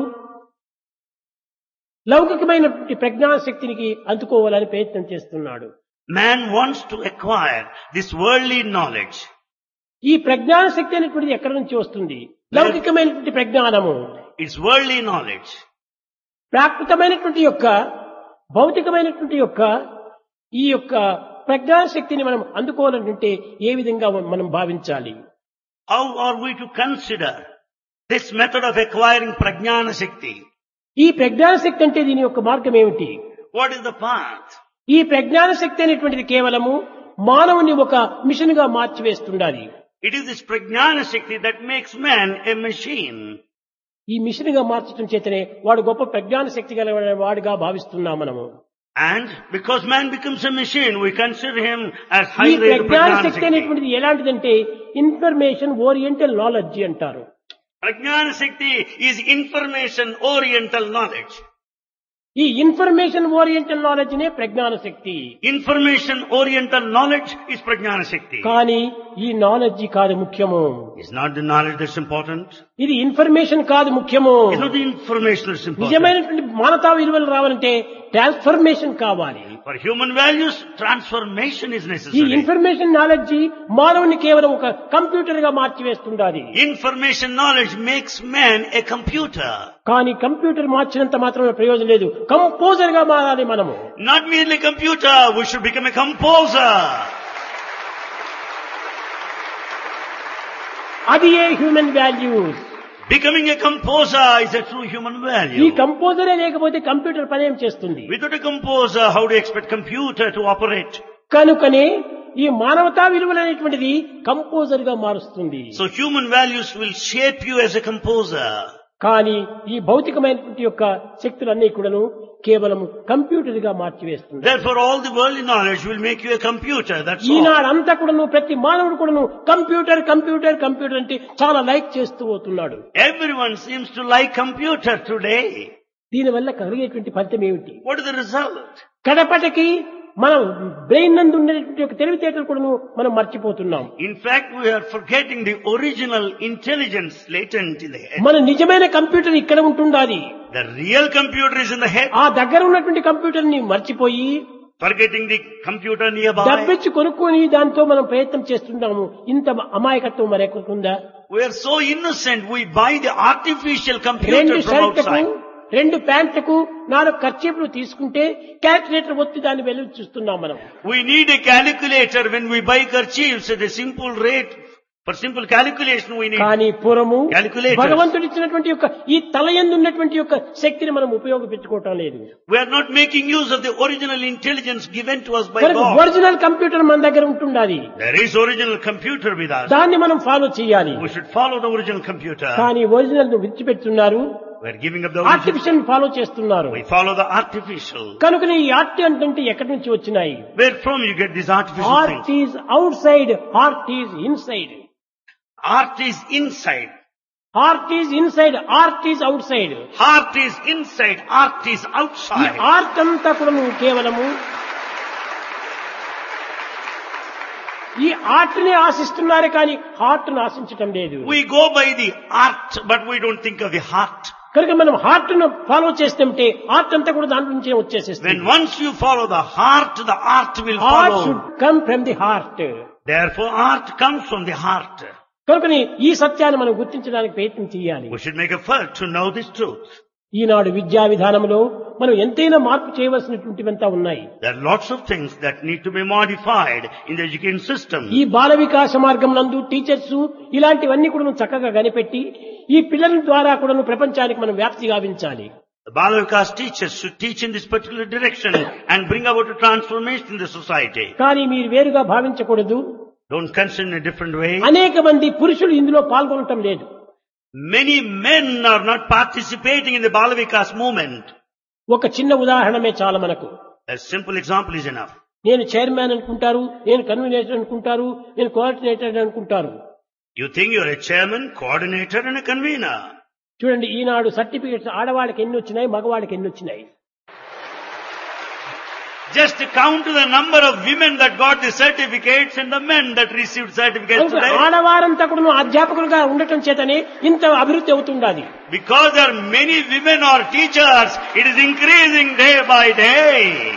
లౌకికమైనటువంటి ప్రజ్ఞాశక్తికి అందుకోవాలని ప్రయత్నం చేస్తున్నాడు. Man wants to acquire this worldly knowledge. ఈ ప్రజ్ఞాశక్తి అనేటువంటిది ఎక్కడి నుంచి వస్తుంది? లౌకికమైనటువంటి ప్రజ్ఞానము, It's worldly knowledge. ప్రాకృతమైనటువంటి యొక్క భౌతికమైనటువంటి యొక్క ఈ యొక్క ప్రజ్ఞాశక్తిని మనం అందుకోవాలంటే ఏ విధంగా మనం భావించాలి? How are we to consider this method of acquiring prajnana shakti? ఈ ప్రజ్ఞాశక్తి అంటే దీని యొక్క మార్గం ఏమిటి? What is the path? ఈ ప్రజ్ఞాశక్తి అనేటువంటిది కేవలము మానవుని ఒక మిషన్ గా మార్చివేస్తుండాలి. It is this prajnana shakti that makes man a machine. ఈ మిషన్ గా మార్చడం చేతనే వాడు గొప్ప ప్రజ్ఞాన శక్తి గల వాడిగా భావిస్తున్నాం మనము. And because man becomes a machine, we consider him as ఈ high grade ప్రజ్ఞాన prajnana శక్తి shakti. అనేటువంటిది ఎలాంటిదంటే ఇన్ఫర్మేషన్ ఓరియంటల్ నాలెడ్జ్ అంటారు. Prajnana shakti is information oriental knowledge. ఈ ఇన్ఫర్మేషన్ ఓరియంటల్ నాలెడ్జ్ నే ప్రజ్ఞాన శక్తి. Information oriental knowledge is prajnana shakti. కానీ ఈ knowledge కాదు ముఖ్యము. It's not the knowledge that's important. ఇది ఇన్ఫర్మేషన్ కాదు ముఖ్యము. It's not the information that's important. నిజమైనటువంటి మానవతా విలువలు రావాలంటే ట్రాన్స్ఫర్మేషన్ కావాలి. For human values, transformation is ఈ necessary. ఇన్ఫర్మేషన్ నాలెడ్జ్ మానవుని కేవలం ఒక కంప్యూటర్ గా మార్చివేస్తుండాలి. Information knowledge makes man a computer. కానీ కంప్యూటర్ మార్చినంత మాత్రమే ప్రయోజనం లేదు. కంపోజర్ గా మారాలి మనము. Not merely computer, we should become a composer. అది ఏ human values. Becoming a composer is a true human ఈ value. కంపోజరే లేకపోతే కంప్యూటర్ పనేం చేస్తుంది? Without a composer, how do you expect computer to operate? కనుకనే ఈ మానవతా విలువలు అనేటువంటిది కంపోజర్ గా మారుస్తుంది. So human values will shape you as a composer. కానీ ఈ భౌతికమైనటువంటి యొక్క శక్తులన్నీ కూడాను కేవలం కంప్యూటర్ గా మార్చివేస్తుంది. Therefore all the worldly knowledge will make you a computer, that's all. ఈనాడంతా కూడాను ప్రతి మానవుడు కూడాను కంప్యూటర్ కంప్యూటర్ కంప్యూటర్ అంటే చాలా లైక్ చేస్తూ పోతున్నాడు. Everyone seems to like computer today. దీనివల్ల కలిగేటువంటి ఫలితం ఏమిటి? What is the result? కడపటికి మనం బ్రెయిన్ నందు ఉండేటువంటి ఒక తెలివితేటలు కూడాను మనం మర్చిపోతున్నాం. In fact, we are forgetting the original intelligence latent in the head. మన నిజమైన కంప్యూటర్ ఇక్కడ ఉంటుండాలి. The real computer is in the head. ఆ దగ్గర ఉన్నటువంటి కంప్యూటర్ ని మర్చిపోయి Forgetting the computer nearby. డబ్బిచ్చి కొనుక్కొని దాంతో మనం ప్రయత్నం చేస్తున్నాము. ఇంత అమాయకత్వం మరెక్కడుందా? We are so innocent, we buy the artificial computer రెండు from షర్ట్లకు outside. రెండు ప్యాంట్లకు నాలుగు ఖర్చీపులు తీసుకుంటే క్యాల్కులేటర్ ఒత్తి దాన్ని వెలుగు చూస్తున్నాం మనం. We need a calculator when we buy kerchiefs at a simple rate. For simple calculation we need. కానీ పూర్వము Calculators. భగవంతుడు ఇచ్చినటువంటి యొక్క ఈ తలయందు ఉన్నటువంటి యొక్క శక్తిని మనం ఉపయోగపెట్టుకోవటం లేదు. We are not making use of the original intelligence given to us by కనుక God. ఒరిజినల్ కంప్యూటర్ మన దగ్గర ఉంటుండాలి. There is original computer with us. దాన్ని మనం ఫాలో చేయాలి. We should follow the original computer. కానీ ఒరిజినల్ విడిచిపెడుతున్నారు, We are giving up the original. Artificial follow చేస్తున్నారు. We follow the artificial. కనుక ఈ ఆర్ట్ అంటే ఎక్కడి నుంచి వచ్చినాయి? Where from you get these artificial art things? Is outside, art is inside. Art is inside. Art is inside, art is outside. Heart is inside. Art is ఈ outside. Art అంతా కూడా నువ్వు కేవలము ఈ art ని ఆశిస్తున్నారు కానీ heart ను ఆశించటం లేదు. We go by the art, but we don't think of the heart. కనుక మనం హార్ట్ ను ఫాలో చేస్తుంటే ఆర్ట్ అంతా కూడా దాంట్లో నుంచే వచ్చేసేస్తుంది. When once you follow the heart, the art will art should follow. Come from the heart. Therefore, art comes from the heart. కనుకని ఈ సత్యాన్ని మనం గుర్తించడానికి ప్రయత్నం చేయాలి. We should make effort to know this truth. ఈనాడు విద్యా విధానంలో మనం ఎంతైనా మార్పు చేయవలసినటువంటివంతా ఉన్నాయి. There are lots of things that need to be modified in the education system. ఈ బాల వికాస మార్గం నందు టీచర్స్ ఇలాంటివన్నీ కూడా చక్కగా కనిపెట్టి ఈ పిల్లల ద్వారా కూడా ప్రపంచానికి మనం వ్యాప్తి గావించాలి. The Bala Vikas teachers should teach in this particular direction and bring about a transformation in the society. కానీ మీరు వేరుగా భావించకూడదు. Don't consider in a different way. అనేక మంది పురుషులు ఇందులో పాల్గొనటం లేదు. Many men are not participating in the Bala Vikas movement. ఒక చిన్న ఉదాహరణమే చాలా మనకు. A simple example is enough. నేను చైర్మన్ అనుకుంటారు, నేను కన్వీనర్ అనుకుంటారు, నేను కోఆర్డినేటర్ అనుకుంటారు. You think you're a chairman, coordinator and a convener. చూడండి, ఈనాడు సర్టిఫికెట్స్ ఆడవాళ్ళకి ఎన్ని వచ్చినాయి, మగవాళ్ళకి ఎన్ని వచ్చినాయి. Just count the number of women that got the certificates and the men that received certificates today. ఆడవారంతా కూడా అధ్యాపకులుగా ఉండటం చేతనే ఇంత అభివృద్ధి అవుతుండాలి. Because there are many women or teachers, it is increasing day by day.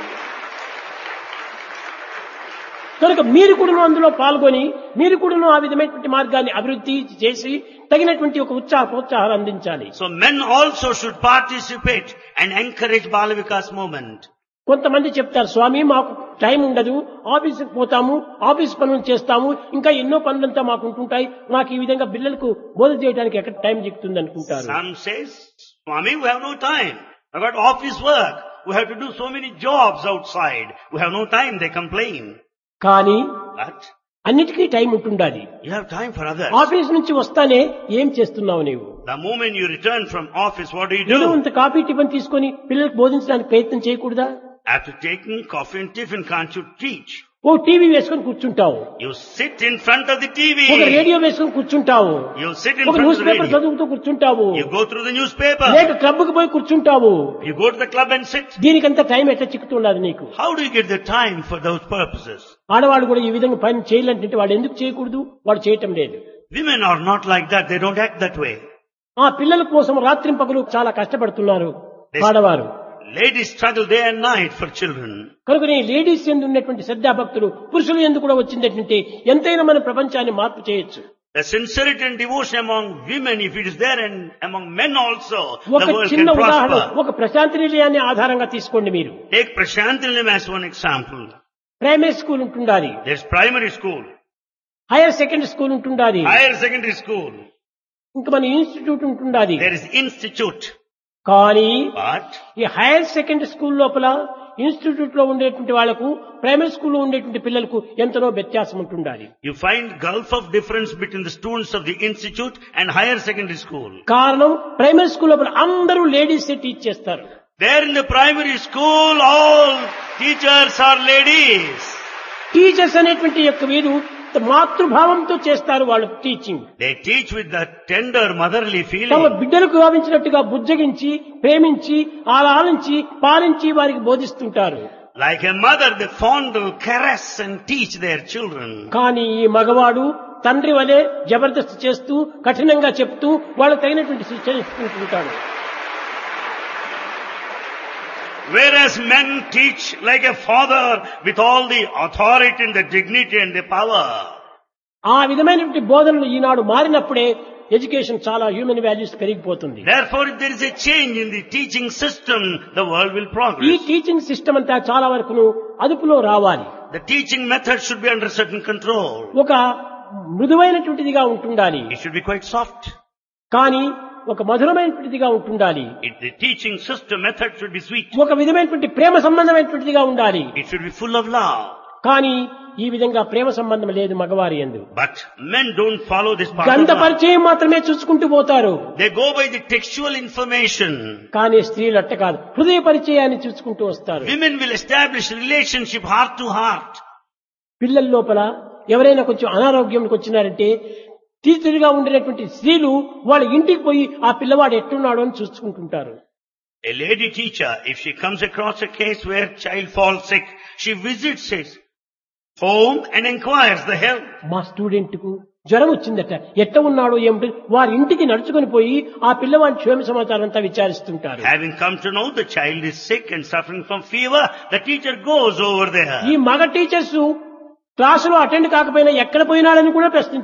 కనుక మీరు కూడా అందులో పాల్గొని మీరు కూడా ఆ విధమైనటువంటి మార్గాన్ని అభివృద్ధి చేసి తగినటువంటి ఒక ఉత్సాహ ప్రోత్సాహాలు అందించాలి. So men also should participate and encourage Bala Vikas movement. కొంతమంది చెప్తారు, స్వామి మాకు టైం ఉండదు, ఆఫీస్కి పోతాము, ఆఫీస్ పనులు చేస్తాము, ఇంకా ఎన్నో పనులంతా మాకు ఉంటుంటాయి, మాకు ఈ విధంగా పిల్లలకు బోధ చేయడానికి ఎక్కడ టైం చిక్కుతుంది అనుకుంటారు. Some says, Swami, we have no time. I've got office work. We have to do so many jobs outside. We have no time, they complain. కానీ But అన్నిటికీ టైం ఉంటుండాలి. you have time for others. Office నుంచి వస్తానే ఏం చేస్తున్నావు నీవు? The moment you return from office, what do you నేను do? ఇంత కాఫీ టిఫిన్ తీసుకొని పిల్లలకు బోధించడానికి ప్రయత్నం చేయకూడదా? After taking coffee and tiffin, can't you teach? ఓ టీవీ వేసుకొని కూర్చుంటావు, You sit in front of the T V. ఒక రేడియో వేసుకొని కూర్చుంటావు, You sit in ఒక front of news the paper radio. చదువుతూ కూర్చుంటావు, You go through the newspaper. లేక క్లబ్కి పోయి కూర్చుంటావు. You go to the club and sit. దీనికంతా టైం ఎట్లా చిక్కుతున్నది నీకు? How do you get the time for those purposes? ఆడవాళ్ళు కూడా ఈ విధంగా పని చేయాలంటే వాడు ఎందుకు చేయకూడదు? వాడు చేయటం లేదు. Women are not like that. They don't act that way. ఆ పిల్లల కోసం రాత్రింపగలు చాలా కష్టపడుతున్నారు Yes. ఆడవారు. Ladies struggle day and night for children. కనుక ఈ లేడీస్ ఎందు ఉన్నటువంటి శ్రద్ధాభక్తులు పురుషులు ఎందుకు కూడా వచ్చిందంటే ఎంతైనా మన ప్రపంచాన్ని మార్పు చేయొచ్చు. The sincerity and devotion among women, if it is there, and among men also, ఒక the world చిన్న can ఉదాహరణ, prosper. ఒక ప్రశాంతి నిలయాన్ని ఆధారంగా తీసుకోండి మీరు. Take Prashant Nilayam as one example. Primary school ఉంటుండాలి, There's primary school, higher secondary school ఉంటుండాలి, higher secondary school, ఇంకా మన ఇన్స్టిట్యూట్ ఉంటుండాలి. there is institute. కానీ But ఈ హైయర్ సెకండరీ స్కూల్ లోపల ఇన్స్టిట్యూట్ లో ఉండేటువంటి వాళ్లకు ప్రైమరీ స్కూల్లో ఉండేటువంటి పిల్లలకు ఎంతనో వ్యత్యాసం ఉంటుండాలి. you find gulf of difference between the students of the institute and higher secondary school. కారణం ప్రైమరీ స్కూల్ లోపల అందరూ లేడీస్ టీచ్ చేస్తారు. There in the primary school, all teachers are ladies. Teachers అనేటువంటి యొక్క వీరు మాతృభావంతో చేస్తారు వాళ్ళు teaching. They teach with that tender motherly తమ feeling. బిడ్డలకు భావించినట్టుగా బుజ్జగించి ప్రేమించి ఆలాలించి పాలించి వారికి బోధిస్తుంటారు. Like a mother, they fondle, caress and teach their children. కానీ ఈ మగవాడు తండ్రి వలె జబర్దస్త్ చేస్తూ కఠినంగా చెప్తూ వాళ్ళకు తగినటువంటి శిక్షణ ఇస్తుంటాడు. Whereas men teach like a father with all the authority and the dignity and the power. ఆ విధమైనటువంటి బోధనలు ఈనాడు మారినప్పుడే ఎడ్యుకేషన్ చాలా హ్యూమన్ వాల్యూస్ పెరిగిపోతుంది. Therefore, if there is a change in the teaching system, the world will ఈ progress. Teaching system అంతా చాలా వరకును అదుపులో రావాలి. The teaching method should be under certain control. ఒక మృదువైనటువంటిదిగా ఉంటుండాలి, It should be quite soft. కానీ ఒక మధురమైనటువంటిదిగా ఉంటుండాలి. It, the teaching system method should be sweet. ఒక విధమైనటువంటి ప్రేమ సంబంధమైనటువంటిదిగా ఉండాలి. It should be full of love. కానీ ఈ విధంగా ప్రేమ సంబంధం లేదు మగవారి యందు. But men don't follow this path of గంధ love. పరిచయం మాత్రమే చూసుకుంటూ పోతారు. They go by the textual information. కానీ స్త్రీలు అట్ట కాదు, హృదయ పరిచయాన్ని చూసుకుంటూ వస్తారు. Women will establish relationship heart to heart. పిల్లల లోపల ఎవరైనా కొంచెం అనారోగ్యంకి వచ్చినారంటే టీచర్గా ఉండేటువంటి స్త్రీలు వాళ్ళ ఇంటికి పోయి ఆ పిల్లవాడు ఎట్టున్నాడు అని చూసుకుంటుంటారు. A lady teacher, if she comes across a case where child falls sick, she visits his home and inquires the health. మా స్టూడెంట్ కు జ్వరం వచ్చిందట, ఎట్ట ఉన్నాడో ఏమిటి, వారి ఇంటికి నడుచుకొని పోయి ఆ పిల్లవాడి క్షేమ సమాచారం అంతా విచారిస్తుంటారు. Having come to know the child is sick and suffering from fever, the teacher goes over there. ఈ మగ టీచర్స్ క్లాసులో అటెండ్ కాకపోయినా ఎక్కడ పోయినాడని కూడా ప్రశ్నించాడు.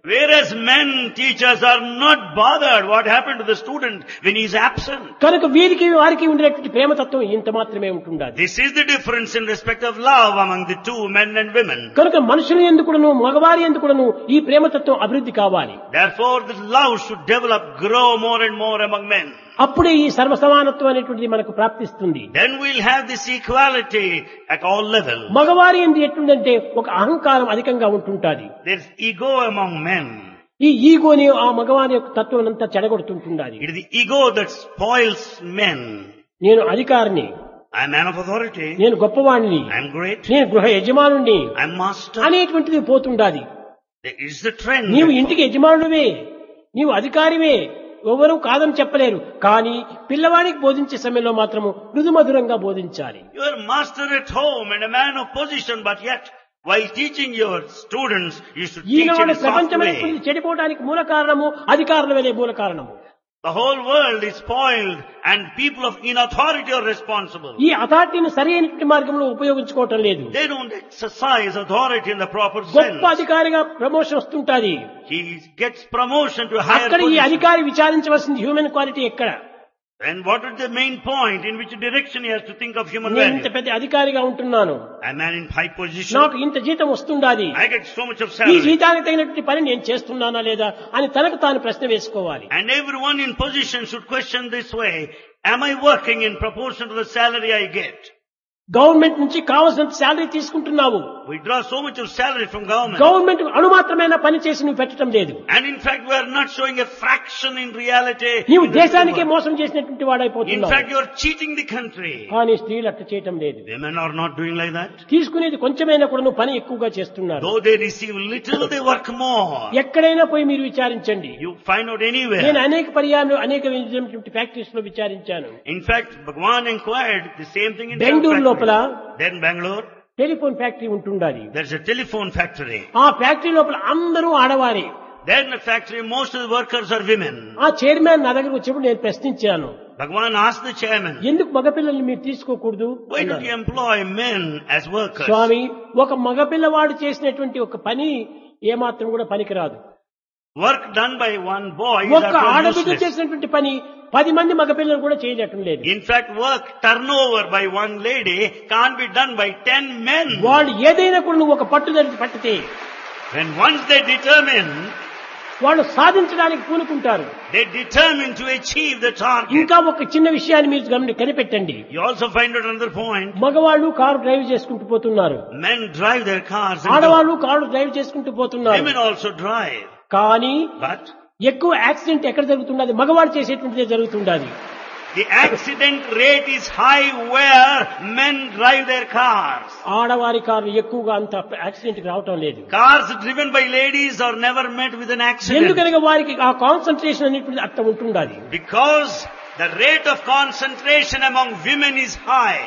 Whereas men, teachers are not bothered what happened to the student when he is absent. కనుక వీరికి వారికి ఉండేటువంటి ప్రేమతత్వం ఇంత మాత్రమే ఉంటుండాలి. This is the difference in respect of love among the two men and women. కనుక మనుషులు ఎందుకును మగవారి ఎందుకును ఈ ప్రేమతత్వం అభివృద్ధి కావాలి. Therefore, this love should develop, grow more and more among men. అప్పుడే ఈ సర్వసమానత్వం అనేటువంటిది మనకు ప్రాప్తిస్తుంది. Then we'll have this equality at all levels. మగవారి ఎందు ఎట్లుందంటే ఒక అహంకారం అధికంగా ఉంటుంటాది. There's ego among men. ఈ ఈగోని ఆ మగవారి యొక్క తత్వం అంతా చెడగొడుతుంటుండాలి. It is the ego that spoils men. నేను అధికారిని, I'm man of authority. నేను గొప్పవాణ్ణి, I'm great. నేను గృహ యజమానుణ్ణి I'm master. అనేటువంటిది పోతుండాలి. It's the trend. నీవు ఇంటికి యజమానుడివే, నీవు అధికారివే, ఎవరూ కాదని చెప్పలేరు. కానీ పిల్లవాడికి బోధించే సమయంలో మాత్రము మృదుమధురంగా బోధించాలి. You are master at home and a man of position, but yet while teaching your students, you should teach in Eenadu a soft ప్రపంచమైన way. చెడిపోవడానికి మూల కారణము అధికారులమే మూల కారణము. The whole world is spoiled and people of in authority are responsible. ఈ అథారిటీని సరైన మార్గంలో ఉపయోగించుకోవటం లేదు. They don't exercise authority in the proper గొప్ప sense. అధికారిగా ప్రమోషన్ వస్తుంటాది. He gets promotion to a higher అక్కడ ఈ position. అధికారి విచారించవలసింది హ్యూమన్ క్వాలిటీ ఎక్కడ? And what is the main point? In which direction he has to think of human నేను ఇంత value? పెద్ద అధికారిగా ఉంటున్నాను, I'm man in high position. నాకు ఇంత జీతం వస్తుండాది, I get so much of ఈ salary. జీతానికి తగినటువంటి పని నేను చేస్తున్నానా లేదా అని తనకు తాను ప్రశ్న వేసుకోవాలి. And everyone in position should question this way. Am I working in proportion to the salary I get? Government నుంచి కావాల్సినంత శాలరీ తీసుకుంటున్నావు, We draw so much of salary from government. Government అణుమాత్రమైన పని చేసి నువ్వు పెట్టడం లేదు. And in fact, we are not showing a fraction in reality. నీవు in the దేశానికే world. మోసం చేసినటువంటి In వాడైపోతున్నావు. fact, you are cheating the country. కానీ స్త్రీలు అట్లా చేయటం లేదు. Women are not doing like that. తీసుకునేది కొంచెమైనా కూడా నువ్వు పని ఎక్కువగా చేస్తున్నారు. Though they receive little, they work more. ఎక్కడైనా పోయి మీరు విచారించండి. You find out నేను anywhere. అనేక పర్యాలు అనేక విధమైనటువంటి ఫ్యాక్టరీస్ లో విచారించాను. In fact, Bhagwan inquired the same thing in Bengaluru their లోపల factory. Then Bangalore, telephone factory ఉంటుండాలి. there's a telephone factory. ఆ ఫ్యాక్టరీ లోపల అందరూ ఆడవారే. Then the factory, most of the workers are women. ఆ చైర్మన్ నా దగ్గరకు వచ్చినప్పుడు నేను ప్రశ్నించాను, Bhagwan asked the chairman, ఎందుకు మగపిల్లల్ని మీరు తీసుకోకూడదు why don't అన్నాను. you employ men as workers? స్వామి, ఒక మగపిల్లవాడు చేసినటువంటి ఒక పని ఏమాత్రం కూడా పనికిరాదు. Work done by one boy is ఒక్క at all ఆడబిడ్డ useless. చేసినటువంటి పని పది మంది మగపిల్లలు కూడా చేయలేటం లేదు. In fact, work turnover by one lady can't be done by ten men. వాళ్ళు ఏదైనా కూడా నువ్వు ఒక పట్టుదల పట్టితే When once they determine, వాళ్ళు సాధించడానికి పూనుకుంటారు. they determine to achieve the target. ఇంకా ఒక చిన్న విషయాన్ని మీరు గమని కనిపెట్టండి. You also find out another point. మగవాళ్ళు కారు డ్రైవ్ చేసుకుంటూ పోతున్నారు, Men drive their cars and ఆడవాళ్ళు కారు డ్రైవ్ చేసుకుంటూ పోతున్నారు. women also drive. కానీ But ఎక్కువ యాక్సిడెంట్ ఎక్కడ జరుగుతున్నది? మగవాడు చేసేటువంటిదే జరుగుతుండాలి. the accident rate is high where men drive their cars. ఆడవారి కారు ఎక్కువగా అంత యాక్సిడెంట్ రావటం లేదు. Cars driven by ladies are never met with an accident. ఎందుకనగా వారికి ఆ కాన్సన్ట్రేషన్ అనేటువంటి అట్లా ఉంటుండాలి. Because the rate of concentration among women is high.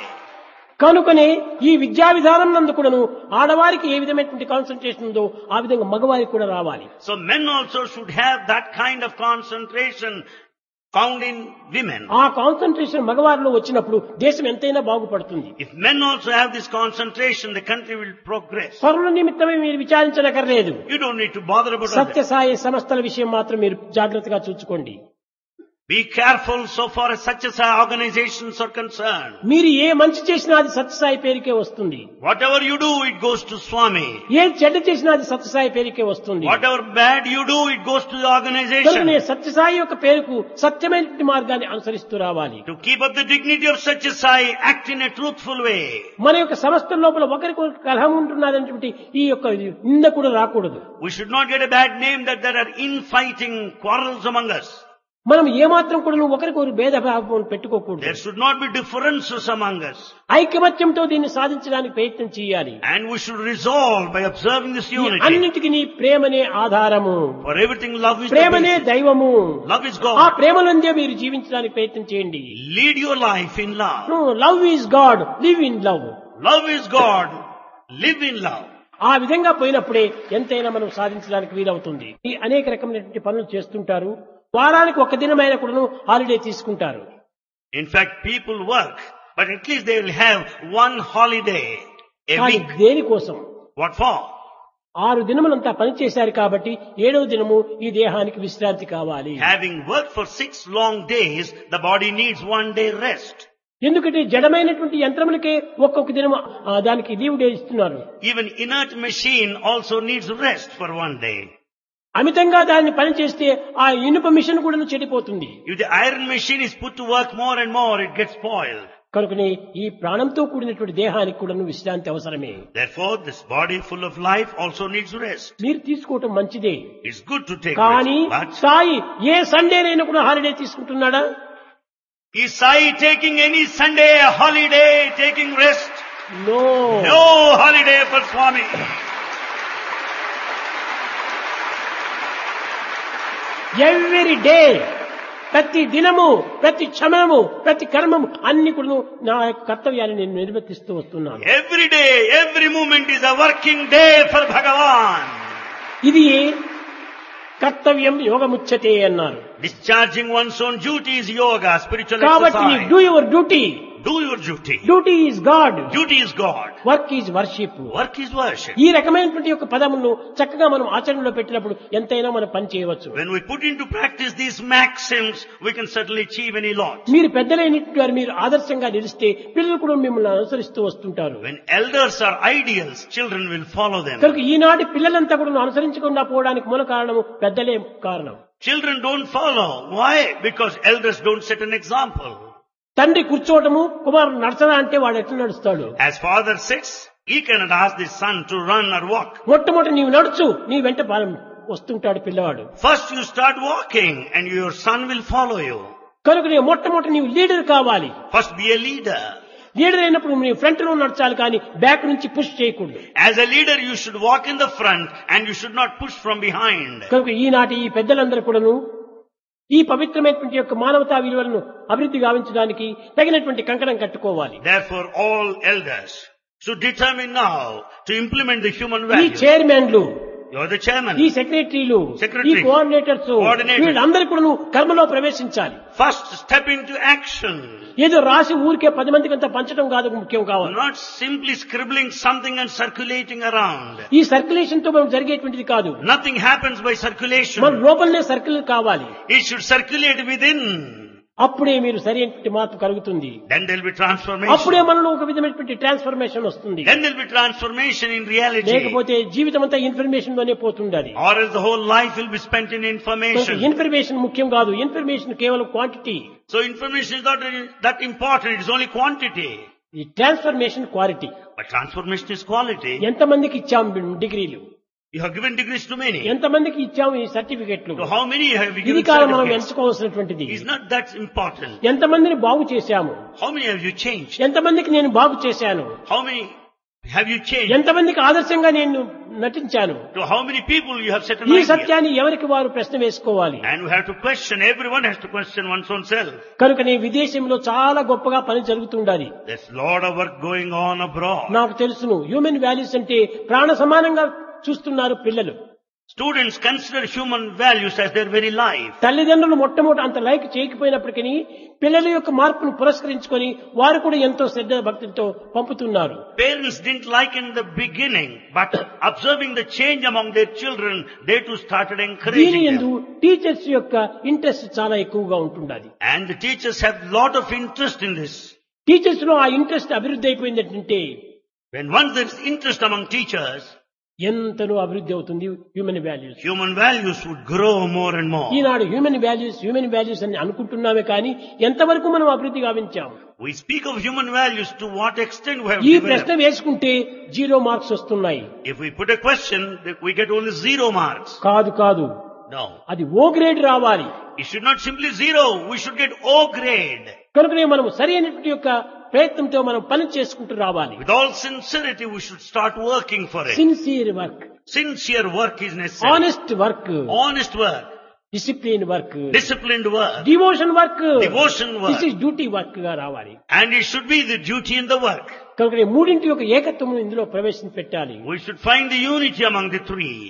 కనుకనే ఈ విద్యా విధానం నందు కూడాను ఆడవారికి ఏ విధమైనటువంటి కాన్సన్ట్రేషన్ ఉందో ఆ విధంగా మగవారికి కూడా రావాలి. So men also should have that kind of concentration found in women. ఆ కాన్సన్ట్రేషన్ మగవారిలో వచ్చినప్పుడు దేశం ఎంతైనా బాగుపడుతుంది. If men also have this concentration, the country will progress. పరుల నిమిత్తమే మీరు విచారించనక్కర్లేదు. You don't need to bother about others. Sathya Sai సంస్థల విషయం మాత్రం మీరు జాగ్రత్తగా చూసుకోండి. Be careful so far as such as organizations are concerned. మీరు ఏ మంచి చేసినా అది సత్యసాయి పేరుకే వస్తుంది. Whatever you do, it goes to Swami. ఏ చెడ్డ చేసినా అది సత్యసాయి పేరుకే వస్తుంది. Whatever bad you do, it goes to the organization. కనుకనే సత్యసాయి యొక్క పేరుకు సత్యమైనటువంటి మార్గాన్ని అనుసరిస్తూ రావాలి. To keep up the dignity of such a Sai, act in a truthful way. మన యొక్క సంస్థ లోపల ఒకరికొకరు కలహం ఉంటున్నదనేటువంటి ఈ యొక్క నింద కూడా రాకూడదు. We should not get a bad name that there are infighting quarrels among us. మనం ఏమాత్రం కూడా ఒకరికొకరు భేదభావం పెట్టుకోకూడదు. There should not be differences among us. ఐకమత్యంతో దీన్ని సాధించడానికి ప్రయత్నం చేయాలి. And we should resolve by observing this unity. అన్నిటికీ నీ ప్రేమనే ఆధారము. For everything, love is the ప్రేమనే basis. దైవము. Love is ఆ God. ప్రేమలోనే మీరు జీవించడానికి ప్రయత్నం చేయండి. Lead your life in love. Love is God, live in love. Love is God. Live in love. ఆ విధంగా పోయినప్పుడే ఎంతైనా మనం సాధించడానికి వీలవుతుంది. ఈ అనేక రకమైనటువంటి పనులు చేస్తుంటారు. వారానికి ఒక దినమైన కూడా హాలిడే తీసుకుంటారు. In fact, people work, but at least they will have one holiday a కానీ week. దేనికోసం? What for? ఆరు దినములంతా పనిచేశారు కాబట్టి ఏడవ దినము ఈ దేహానికి విశ్రాంతి కావాలి. Having worked for six long days, the body needs one day rest. ఎందుకంటే జడమైనటువంటి యంత్రములకే ఒక్కొక్క దినము ఆ, దానికి లీవ్ డే ఇస్తున్నారు. Even inert machine also needs rest for one day. అమితంగా దాన్ని పనిచేస్తే ఆ ఇనుప మిషన్ కూడా చెడిపోతుంది. If the iron machine is put to work more and more, it gets spoiled. కనుకనే ఈ ప్రాణంతో కూడినటువంటి దేహానికి కూడా విశ్రాంతి అవసరమే. Therefore, this body full of life also needs rest. మీరు తీసుకోవటం మంచిదే. It's good to take కానీ rest. But సాయి ఏ సండేనైనా కూడా హాలిడే తీసుకుంటున్నాడా? is Sai taking any Sunday holiday, taking rest? No. No holiday for Swami. Every day, ప్రతి దినము, ప్రతి క్షణము, ప్రతి కర్మము అన్ని కూడా నా యొక్క కర్తవ్యాన్ని నేను నిర్వర్తిస్తూ వస్తున్నాను. Every day, every moment is a working day for Bhagavan. ఇది కర్తవ్యం యోగముచ్యతే అన్నారు. Discharging one's own duty is yoga, spiritual కాబట్టి exercise. Do your duty. Do your duty. Duty is God, Duty is God. Work is worship. Work is worship. ఈ రకమైనటువంటి యొక్క పదములను చక్కగా మనం ఆచరణలో పెట్టినప్పుడు ఎంతైనా మనం పని చేయవచ్చు. When we put into practice these maxims, we can certainly achieve any lot. మీరు పెద్దలైనటువంటి వారు మీరు ఆదర్శంగా నిలిస్తే పిల్లలు కూడా మిమ్మల్ని అనుసరిస్తూ వస్తుంటారు. When elders are ideals, children will follow them. కనుక ఈనాటి పిల్లలంతా కూడా అనుసరించకుండా పోవడానికి మూల కారణము పెద్దలే కారణం. Children don't follow. Why? Because elders don't set an example. తండ్రి కూర్చోవటము, కుమారుడు నడచరా అంటే వాడు ఎట్లా నడుస్తాడు? As father sits, he cannot ask the son to run or walk. మొట్టమొదటి నీవు నడుచు, నీ వెంట పాలన వస్తుంటాడు పిల్లవాడు. First you start walking and your son will follow you. కనుక నీ మొట్టమొదటి నీవు లీడర్ కావాలి. First be a leader. Leader అయినప్పుడు నీ ఫ్రంట్ లో నడచాలి కానీ బ్యాక్ నుంచి పుష్ చేయకూడదు. As a leader you should walk in the front and you should not push from behind. కనుక ఈనాటి ఈ పెద్దలందరూ కూడాను ఈ పవిత్రమైనటువంటి యొక్క మానవతా విలువలను అభివృద్ధి గావించడానికి తగినటువంటి కంకణం కట్టుకోవాలి. Therefore all elders should determine now to implement the human ఈ values. చైర్మన్లు, You are the chairman. ఈ సెక్రటరీలు, ఈ Secretary, కోఆర్డినేటర్స్ coordinators. వీళ్ళందరూ కూడా కర్మలో ప్రవేశించాలి. First step into action. ఏదో రాసి ఊరికే పది మందికి అంతా పంచడం కాదు ముఖ్యం కావాలి. Not simply scribbling something and circulating around. ఈ సర్క్యులేషన్ తో మనం జరిగేటువంటిది కాదు. Nothing happens by circulation. మన లోపలనే సర్కిల్ కావాలి. It should circulate within. అప్పుడే మీరు సరైనటువంటి మార్పు కలుగుతుంది. Then there will be transformation. అప్పుడే మనలో ఒక విధమైనటువంటి ట్రాన్స్ఫర్మేషన్ వస్తుంది. Then there will be transformation in reality. లేకపోతే జీవితం అంతా ఇన్ఫర్మేషన్ లోనే పోతుండాలి. Or else the whole life will be spent in information. Information ముఖ్యం కాదు, ఇన్ఫర్మేషన్ కేవలం quantity. So information is not that important, it is only quantity. ఈ transformation quality. But transformation is quality. ఎంతమందికి ఇచ్చాం డిగ్రీలు, You have given degrees to many. ఎంతమందికి ఇచ్చాము ఈ సర్టిఫికెట్లు. So how many have you ఇది given కాదు మనం certificates? ఎంచుకోవాల్సినటువంటిది. It's not that important. ఎంతమందిని బాగు చేశాము, How many have you changed? ఎంతమందికి నేను బాగు చేశాను, How many have you changed? ఎంతమందికి ఆదర్శంగా నేను నటించాను. To how many people you have set an ఈ idea? సత్యాన్ని ఎవరికి వారు ప్రశ్న వేసుకోవాలి. And we have to question, everyone has to question one's own self. కనుకనే విదేశంలో చాలా గొప్పగా పని జరుగుతుండాలి. There's a lot of work going on abroad. నాకు తెలుసును, హ్యూమన్ వాల్యూస్ అంటే ప్రాణ సమానంగా చూస్తున్నారు పిల్లలు. Students consider human values as their very life. తల్లిదండ్రులు మొట్టమొదటి అంత లైక్ చేయకపోయినప్పటికీ పిల్లల యొక్క మార్పును పురస్కరించుకొని వారు కూడా ఎంతో శ్రద్ధ భక్తులతో పంపుతున్నారు. Parents didn't like in the beginning, but observing the change among their children, they too started దీని encouraging యందు them. టీచర్స్ యొక్క ఇంట్రెస్ట్ చాలా ఎక్కువగా ఉంటుండాలి. And the teachers have lot of interest in this. Teachers లో ఆ ఇంట్రెస్ట్ అభివృద్ధి అయిపోయిందంటే When once there is interest among teachers, ఎంతనో అభివృద్ధి అవుతుంది human values. human values would grow more and more. ఈనాడు హ్యూమన్ వాల్యూస్ హ్యూమన్ వాల్యూస్ అని అనుకుంటున్నామే కానీ ఎంతవరకు మనం అభివృద్ధి గావించాం? We speak of human values, to what extent we have ఈ developed. ప్రశ్న వేసుకుంటే జీరో మార్క్స్ వస్తున్నాయి. If we put a question, we get only zero marks. కాదు కాదు, No. అది ఓ గ్రేడ్ రావాలి. It should not simply zero, we should get O grade. కనుకనే మనం సరైనటువంటి యొక్క ప్రయత్నంతో మనం పని చేసుకుంటూ రావాలి. With all sincerity, we should start working for it. Sincere work, Sincere work is necessary. Honest work, Honest work, discipline work, disciplined work, devotion work, devotion work. This is duty work గా రావాలి. And it should be the duty in the work. కనుక మూడింటి యొక్క ఏకత్వం ఇందులో ప్రవేశం పెట్టాలి. We should find the unity among the three.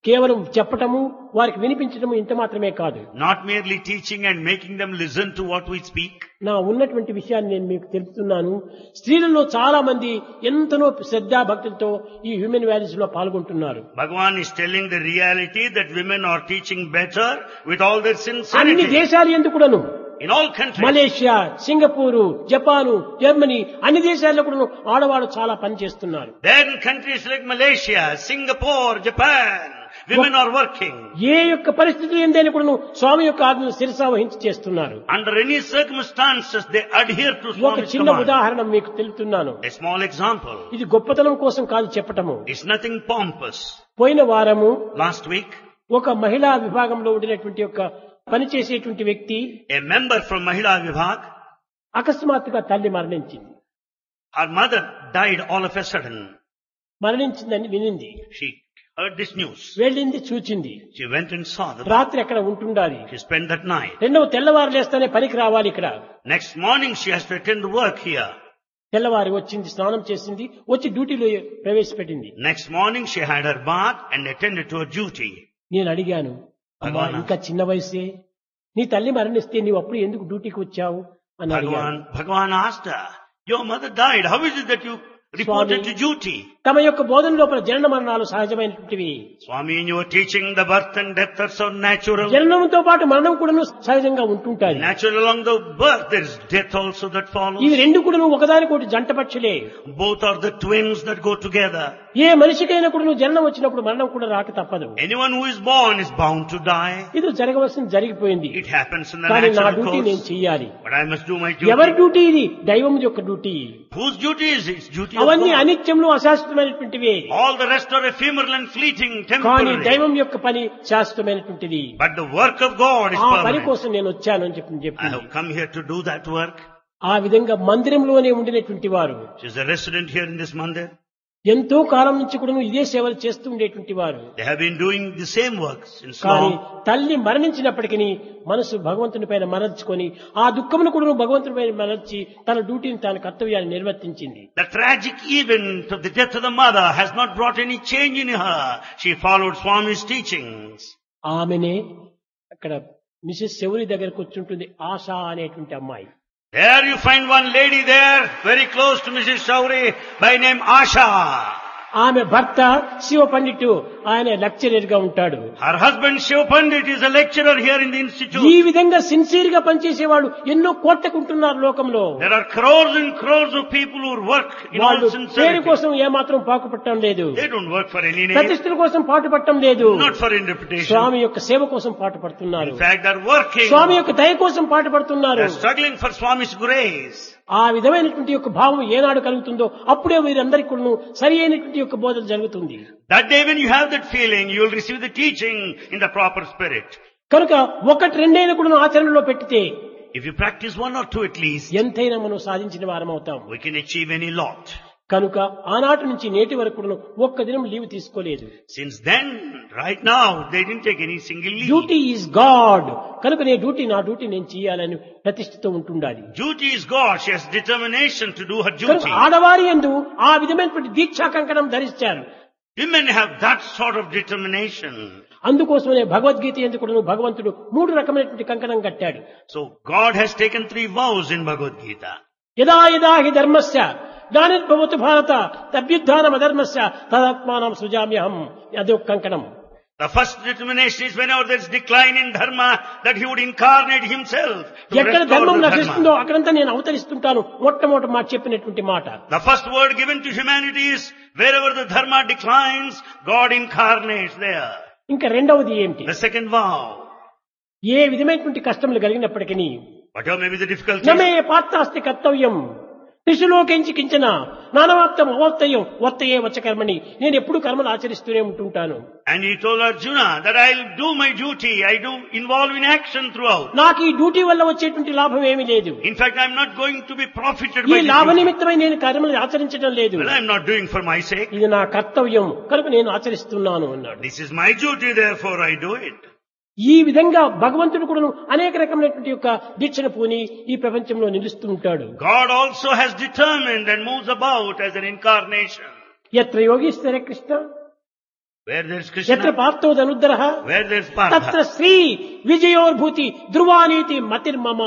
కేవలం చెప్పటము వారికి వినిపించటము ఇంత మాత్రమే కాదు. Not merely teaching and making them listen to what we speak. నా ఉన్నటువంటి విషయాన్ని నేను మీకు తెలుపుతున్నాను. స్త్రీలలో చాలా మంది ఎంతనో శ్రద్ధా భక్తులతో ఈ హ్యూమన్ వాల్యూస్ లో పాల్గొంటున్నారు. Bhagavan is telling the reality that women are teaching better with all their అన్ని sincerity. దేశాలు ఎందుకును In all countries. Malaysia, Singapore, Japan, Germany అన్ని దేశాల్లో కూడా ఆడవాళ్ళు చాలా పని చేస్తున్నారు. Then countries like Malaysia, Singapore, Japan, women are working. ఏ యొక్క పరిస్థితులు ఏందైనా కూడా స్వామి యొక్క ఆజ్ఞను శిరసా వహించి చేస్తున్నారు. Under any circumstances, they adhere to ఒక Swami's చిన్న command. ఉదాహరణ మీకు తెలుపుతున్నాను. A small example. ఇది గొప్పతనం కోసం కాదు చెప్పటము. It's nothing pompous. పోయిన వారము Last week, ఒక మహిళా విభాగంలో ఉండినటువంటి యొక్క పనిచేసేటువంటి వ్యక్తి a member from Mahila Vibhag, అకస్మాత్తుగా తల్లి మరణించింది. her mother died all of a sudden. మరణించిందని వినింది, She heard this news. వెళ్ళింది, చూచింది. She went and saw the రాత్రి అక్కడ ఉంటుండాలి. She spent that night. రెండవ తెల్లవారు లేస్తానే పనికి రావాలి. ఇక్కడ Next morning, she has to attend the work here. తెల్లవారి వచ్చింది, స్నానం చేసింది, వచ్చి డ్యూటీలో ప్రవేశపెట్టింది. Next morning, she had her bath and attended to her duty. నేను అడిగాను, అమ్మా ఇంకా చిన్న వయసే, నీ తల్లి మరణిస్తే నీవు అప్పుడు ఎందుకు డ్యూటీకి వచ్చావు అని అడిగాను. Bhagavan, Bhagavan asked her, your mother died. How is it that you reported to duty? తమ యొక్క బోధన లోపల జనన మరణాలు సహజమైనటువంటివి. Swami, in your teaching, the birth and death are so natural. జననంతో పాటు మరణం కూడా సహజంగా ఉంటుంటాయి. Natural along the birth, there is death also that follows. ఇవి రెండు కూడా ఒకదానికొకటి జంట పక్షులే. Both are the twins that go together. ఏ మనిషికైనా కూడా జననం వచ్చినప్పుడు మరణం కూడా రాక తప్పదు. Anyone who is born is bound to die. ఇది జరగవలసింది జరిగిపోయింది. It happens in the కానీ నా natural డ్యూటీ నేను course. చెయ్యాలి. But I must do my ఎవరి duty. డ్యూటీ ఇది? దైవం యొక్క duty. Whose duty is it? It's duty of అవన్నీ God. అనిత్యంలో అశాశ్వతమైనటువంటివి. All the rest are ephemeral and fleeting, కానీ temporary. దైవం యొక్క పని శాశ్వతమైనటువంటిది. But the work of God is ఆ పని permanent. కోసం నేను వచ్చాను అని చెప్పి I చెప్పింది. have come here to do that work. ఆ విధంగా మందిరంలోనే ఉండినటువంటి వారు She's a resident here in this mandir. ఎంతో కాలం నుంచి కూడా ఇదే సేవలు చేస్తూ ఉండేటువంటి వారు. They have been doing the same work since కానీ long. తల్లి మరణించినప్పటికీ మనసు భగవంతుని పైన మరల్చుకొని ఆ దుఃఖమును కూడా భగవంతుని పైన మరల్చి తన డ్యూటీని తన కర్తవ్యాన్ని నిర్వర్తించింది. The tragic event of the death of the mother has not brought any change in her. She followed Swami's teachings. ఆమెనే అక్కడ మిసెస్ శౌరి దగ్గర కూర్చుంటుంది, ఆశ అనేటువంటి అమ్మాయి. There you find one lady there, very close to Missus Shauri, by name Asha. ఆమె భర్త శివ పండిట్, ఆయన lecturer గా ఉంటాడు. Her husband Shiv Pandit is a lecturer here in the ఈ institute. విధంగా సిన్సియర్ గా పనిచేసేవాళ్ళు ఎన్నో కోట్లకుంటున్నారు లోకంలో. There are crores and crores of people who work in all వాళ్ళు పేరు sincerity. కోసం ఏమాత్రం పాకుపట్టడం లేదు, They don't work for any name, ప్రతిష్టల కోసం పాటుపట్టడం లేదు. not for any reputation. స్వామి యొక్క సేవ కోసం పాటుపడుతున్నారు. In fact, they're working. స్వామి యొక్క దయ కోసం పాటుపడుతున్నారు. They're struggling for Swami's grace. ఆ విధమైనటువంటి యొక్క భావం ఏనాడు కలుగుతుందో అప్పుడే వీరందరికీ కూడా సరి అయినటువంటి యొక్క బోధన జరుగుతుంది. That day when you have that feeling, you will receive the teaching in the proper spirit. కనుక ఒకటి రెండైనా కూడా ఆచరణలో పెట్టితే If you practice one or two at least, ఎంతైనా మనం సాధించిన వారం అవుతాం. we can achieve any lot. కనుక ఆనాటి నుంచి నేటి వరకు కూడా ఒక్క దినం లీవ్ తీసుకోలేదు. Since then, right now, they didn't take any single leave. Duty is God. కనుక నేను డ్యూటీ నా డ్యూటీ నేను చేయాలని ప్రతిష్ఠతో ఉంటుండాలి. Duty is God. She has determination to do her కనుక duty. ఆడవారి యందు ఆ విధమైనటువంటి దీక్షా కంకణం ధరించారు. Women have that sort of determination. అందుకోసమే భగవద్గీత ఎందుకు కూడా భగవంతుడు మూడు రకమైనటువంటి కంకణం కట్టాడు. So God has taken three vows in Bhagavad Gita. యదా యదా హి ధర్మస్య గ్లానిర్భవతు భారత తద్యుద్ధానం అధర్మస్య తదాత్మానం సృజామ్యహం. అదొక కంకణం. The first determination is whenever there is decline in dharma, that he would incarnate himself to ఎక్కడ restore ధర్మం the నశిస్తుందో dharma. అక్కడంతా నేను అవతరిస్తుంటాను. మొట్టమొదటి మాట చెప్పినటువంటి మాట. The first word given to humanity is wherever the dharma declines, God incarnates there. ఇంకా రెండవది ఏమిటి? The second vow, ఏ విధమైనటువంటి కష్టములు కలిగినప్పటికీ whatever may be the difficulties, నమే పాత్రాస్తి కర్తవ్యం త్రిశులోకించి కించన నానవాప్తం అవర్తయం వర్తయే వచ్చకర్మని. నేను ఎప్పుడు కర్మలు ఆచరిస్తూనే ఉంటుంటాను. and he told Arjuna that I'll do my duty, I do involve in action throughout. నాకు ఈ డ్యూటీ వల్ల వచ్చేటువంటి లాభం ఏమీ లేదు. In fact, I'm not going to be profited ఈ by this లాభ duty. నిమిత్తమై నేను కర్మలు ఆచరించడం లేదు. Well, I'm not doing for my sake. ఇది నా కర్తవ్యం కనుక నేను ఆచరిస్తున్నాను అన్నాడు. This is my duty, therefore I do it. ఈ విధంగా భగవంతుడు కూడా అనేక రకమైనటువంటి యొక్క దీక్షను పూని ఈ ప్రపంచంలో నిలుస్తూ ఉంటాడు. God also has determined and moves about as an incarnation. ఎత్ర Yogeeshwara Krishna Where there is ఎత్ర Krishna, పార్థో ధనుర్ధరః where there is తత్ర Partha, శ్రీ విజయోర్భూతి ధ్రువానీతి మతిర్మమ.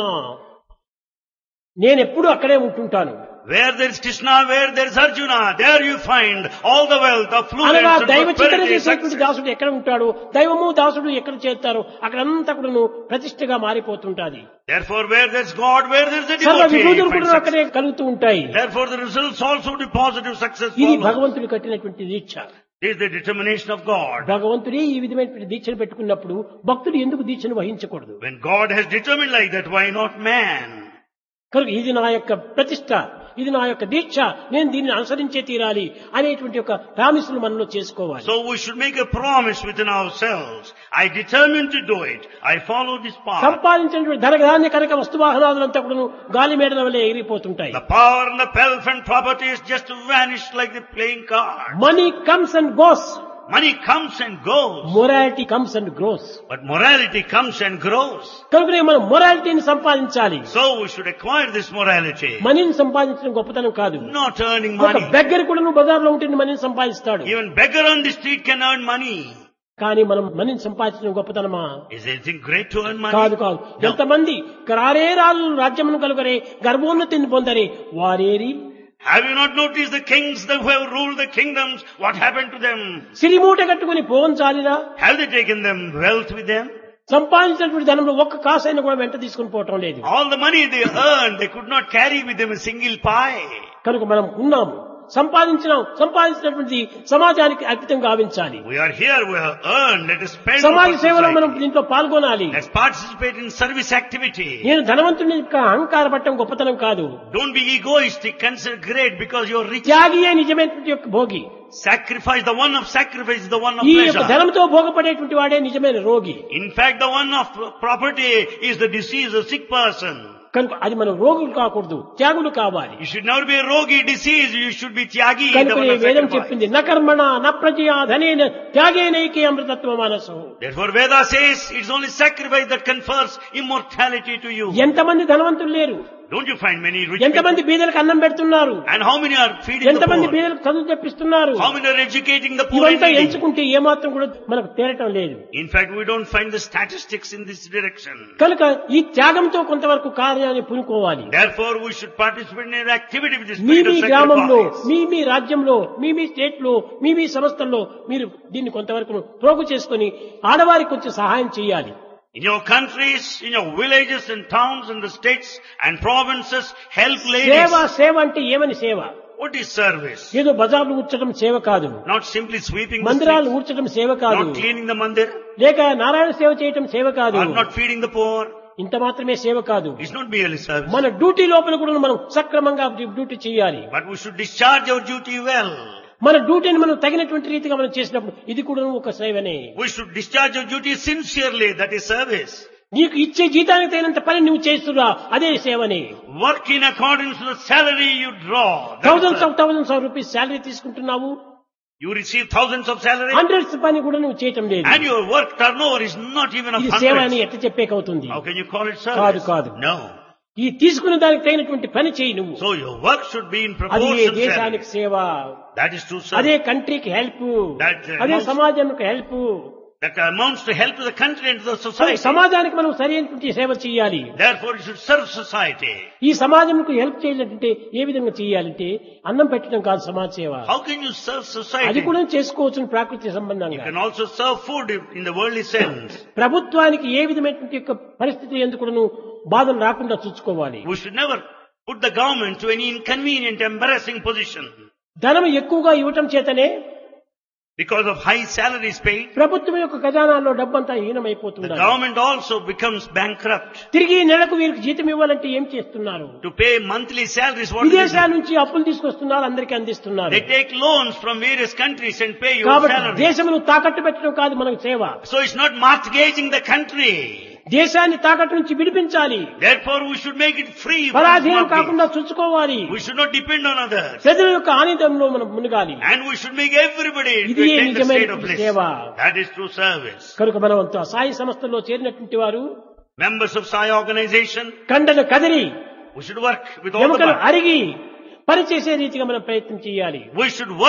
నేనెప్పుడు అక్కడే ఉంటుంటాను. where there is Krishna, where there is Arjuna, there you find all the wealth, affluence అనగా and దైవ చింతన prosperity, చేసేటువంటి success. దాసుడు ఎక్కడ ఉంటాడు, దైవము దాసుడు ఎక్కడ చేస్తారో అక్కడంతా కూడా ప్రతిష్టగా మారిపోతుంటాది. Therefore, where there is God, where there is a సర్వ devotee, విభూతులు you find కూడా success. అక్కడే కలుగుతూ ఉంటాయి. Therefore, the results also the positive success ఇది follows. భగవంతుడు కట్టినటువంటి దీక్ష. This is the determination of God. భగవంతుడే ఈ విధమైనటువంటి దీక్షను పెట్టుకున్నప్పుడు భక్తుడు ఎందుకు దీక్షను వహించకూడదు? When God has determined like that, why not man? కనుక ఇది నా యొక్క ప్రతిష్ట, ఇది నా యొక్క దీక్ష, నేను దీన్ని అనుసరించే తీరాలి అనేటువంటి ఒక ప్రామిస్ను మనలో చేసుకోవాలి. So we should make a promise within ourselves. I determine to do it. I follow this path. సంపాదించినటువంటి ధనధాన్య కనుక వస్తువాహనాదులంతా కూడా గాలి మేడల వల్లే ఎగిరిపోతుంటాయి. The power and the pelf and properties just vanish like the playing card. Money comes and goes, Money comes and goes, morality comes and grows. but morality comes and grows. కనుకనే మనం మొరాలిటీని సంపాదించాలి. So we should acquire this morality. మనీని సంపాదించడం గొప్పతనం కాదు. Not earning ఒక money. బెగ్గర కూడా నువ్వు బజార్లో ఉంటే మనీని సంపాదిస్తాడు. Even beggar on the street can earn money. కానీ మనం మనీని సంపాదించడం గొప్పతనమా? Is anything great to earn కాదు money? కాదు. No. ఎంతమంది కరారే రాళ్ళు రాజ్యమును కలుగరే గర్భోన్నతిని పొందరే వారేరి. Have you not noticed the kings that who have ruled the kingdoms? What happened to them? సిరిమూట కట్టుకుని పోంచాలిరా. Have they taken them wealth with them? సంపాదించినటువంటి ధనంలో ఒక్క కాసైనా కూడా వెంట తీసుకుని పోవటం లేదు. All the money they earned, they could not carry with them a single pie. కనుక మనం ఉన్నాము, సంపాదించినాం, సంపాదించినటువంటి సమాజానికి అర్పితం గావించాలి. We are here, we have earned, let us spend సమాజ for సేవలో మనం society. దీంట్లో పాల్గొనాలి. Let's participate in service activity. నేను ధనవంతుని యొక్క అహంకార పట్టడం గొప్పతనం కాదు. Don't be egoistic, consider great because you're rich. త్యాగియే నిజమైనటువంటి యొక్క Bhogi. Sacrifice, the one of sacrifice is the one of ఈ యొక్క pleasure. ధనంతో భోగపడేటువంటి వాడే నిజమైన రోగి. In fact, the one of property is the disease, a sick person. కనుక అది మనం రోగులు కాకూడదు, త్యాగులు కావాలి. You should never be a rogi disease, you should be tyagi, the కనుక one ఈ of వేదం sacrifice. చెప్పింది న కర్మణ న ప్రజయా ధనేన త్యాగేనైకే అమృతత్వ మనసు. Therefore Veda says it's only sacrifice that confers immortality to you. ఎంతమంది ధనవంతులు లేరు, Don't you find many rich ఎంతమంది people? బీదలకు అన్నం పెడుతున్నారు, And how many are feeding the ఎంతమంది poor? బీదలకు చదువు తెప్పిస్తున్నారు. How many are educating the poor ఇవంతా and needy? ఎంచుకుంటే ఏమాత్రం కూడా మనకు తేరటం లేదు. In fact, we don't find the statistics in this direction. కనుక ఈ త్యాగంతో కొంతవరకు కార్యాన్ని పూనుకోవాలి. Therefore, we should participate in an activity with the me spirit me of గ్రామంలో, sacrifice. మీ మీ రాజ్యంలో, మీ మీ స్టేట్ లో, మీ మీ సంస్థల్లో మీరు దీన్ని కొంతవరకు ప్రోగు చేసుకుని ఆడవారికి కొంచెం సహాయం చేయాలి. In your countries, in your villages and towns and the states and provinces, help సేవ ladies. సేవ అంటే ఏమని సేవ? What is service? ఏదో బజార్లు ఊడ్చడం సేవ కాదు, Not simply sweeping the మందిరాలు streets, ఊడ్చడం సేవ కాదు, not cleaning the mandir, లేక నారాయణ సేవ చేయటం సేవ కాదు, or not feeding the poor. ఇంత మాత్రమే సేవ కాదు. It's not merely service. మన డ్యూటీ లోపల కూడా మనం సక్రమంగా డ్యూటీ చేయాలి. But we should discharge our duty well. మన డ్యూటీని మనం తగినటువంటి రీతిగా మనం చేసినప్పుడు ఇది కూడా ఒక సేవనే. We should discharge our duty sincerely. That is service. నీకు ఇచ్చే జీతానికి తగినంత పని నువ్వు చేస్తున్నా అదే సేవనే. Work in accordance to the salary you draw. That is thousands service. Of thousands of rupees salary తీసుకుంటున్నావు, You receive thousands of salary hundreds పని కూడా నువ్వు చేయటం లేదు. and your work turnover is not even of ఇది సేవ అని hundreds. ఎట్లా చెప్పేకవుతుంది? How can you call it కాదు service? కాదు. No. ఈ తీసుకున్న దానికి తగినటువంటి పని చేయి నువ్వు. So your work should be in అది proportion to దేశానికి salary. సేవ, That is true అదే service. కంట్రీకి హెల్ప్, That, uh, అదే amounts- సమాజానికి help. That amounts to help to the country and to the society. సమాజానికి మనం సరైనటువంటి సేవ చేయాలి. Therefore you should serve society. ఈ సమాజంకు హెల్ప్ చేయాలంటే ఏ విధంగా చేయాలంటే అన్నం పెట్టడం కాదు సమాజ సేవ. How can you serve అది society? కూడా చేసుకోవచ్చు ప్రాకృతిక You సంబంధంగా. can also serve food in the worldly sense. ప్రభుత్వానికి ఏ విధమైనటువంటి యొక్క పరిస్థితి ఎందుకు బాధలు రాకుండా చూసుకోవాలి. We should never put the government to any inconvenient, embarrassing position. ధనం ఎక్కువగా ఇవ్వటం చేతనే Because of high salaries paid, ప్రభుత్వం యొక్క ఖజానాలో డబ్బంతా the హీనమైపోతుంది. government also becomes bankrupt. తిరిగి నెలకు వీరికి జీతం ఇవ్వాలంటే ఏం చేస్తున్నారు? To pay monthly salaries, what do they విదేశాల do? నుంచి అప్పులు తీసుకొస్తున్నారు, అందరికీ అందిస్తున్నారు. They take loans from various countries and pay your కాబట్టి salary. దేశమును తాకట్టు పెట్టడం కాదు మనకు సేవ. So it's not mortgaging the country. దేశాన్ని తాకట్టు నుంచి విడిపించాలి. Therefore we should make it free from పరాధీనం mortgage. కాకుండా చూసుకోవాలి. We should not depend on others. ప్రజల యొక్క ఆనందంలో మనం మునగాలి. And we should make everybody to ఇది attain the నిజమైన state of bliss. సేవ. That is true service. కనుక మనం అంతా సాయి సంస్థల్లో చేరినటువంటి వారు Members of Sai organization, కండలు Kadiri we should work with all the ఎముకలు parts. అరిగి పనిచేసే రీతిగా మనం ప్రయత్నం చేయాలి. We should work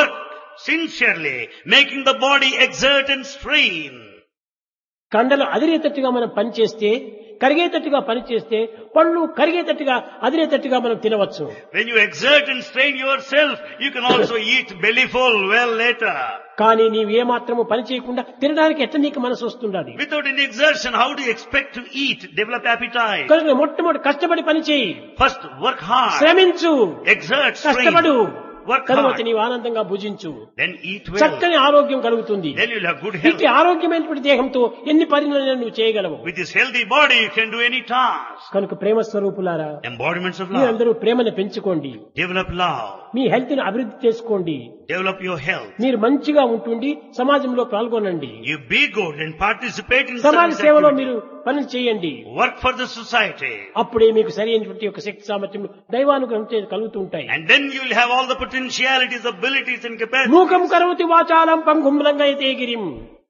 sincerely, making the body exert and strain. కండలు అదిరేటట్టుగా మనం పనిచేస్తే, కరిగేటట్టుగా పనిచేస్తే పళ్ళు కరిగేటట్టుగా అదిరేటట్టుగా మనం తినవచ్చు. When you exert and strain yourself, you can also eat bellyful well later. కానీ నీవు ఏమాత్రము పని చేయకుండా తినడానికి ఎట్లా నీకు మనసు వస్తుండాలి? Without any exertion, how do you expect to eat, develop appetite? కనుక మొట్టమొదటి కష్టపడి పని చేయి, First, work hard, శ్రమించు, exert, strain, కష్టపడు, work తర్వాత hard, నీవు ఆనందంగా భుజించు. then eat well. చక్కని ఆరోగ్యం కలుగుతుంది. Then you'll have good health. ఇట్టి ఆరోగ్యమైనటువంటి దేహంతో ఎన్ని పనులను నువ్వు చేయగలవు. With this healthy body, you can do any task. కనుక ప్రేమ స్వరూపులారా, Embodiments of love. మీరందరూ ప్రేమను పెంచుకోండి, Develop love. మీ హెల్త్ ని అభివృద్ధి చేసుకోండి, Develop your health. మీరు మంచిగా ఉంటుండి సమాజంలో పాల్గొనండి, You be good and participate in సమాజ service సేవలో activity. మీరు పనులు చేయండి. Work for the society. అప్పుడే మీకు సరైనటువంటి ఒక శక్తి సామర్థ్యం దైవానుగ్రహం చే కలుగుతూ ఉంటాయి. And then you will have all the potentialities, abilities and capacities. మూకం కరోతి వాచాలం పంగుంలంగా అయితే గిరిం.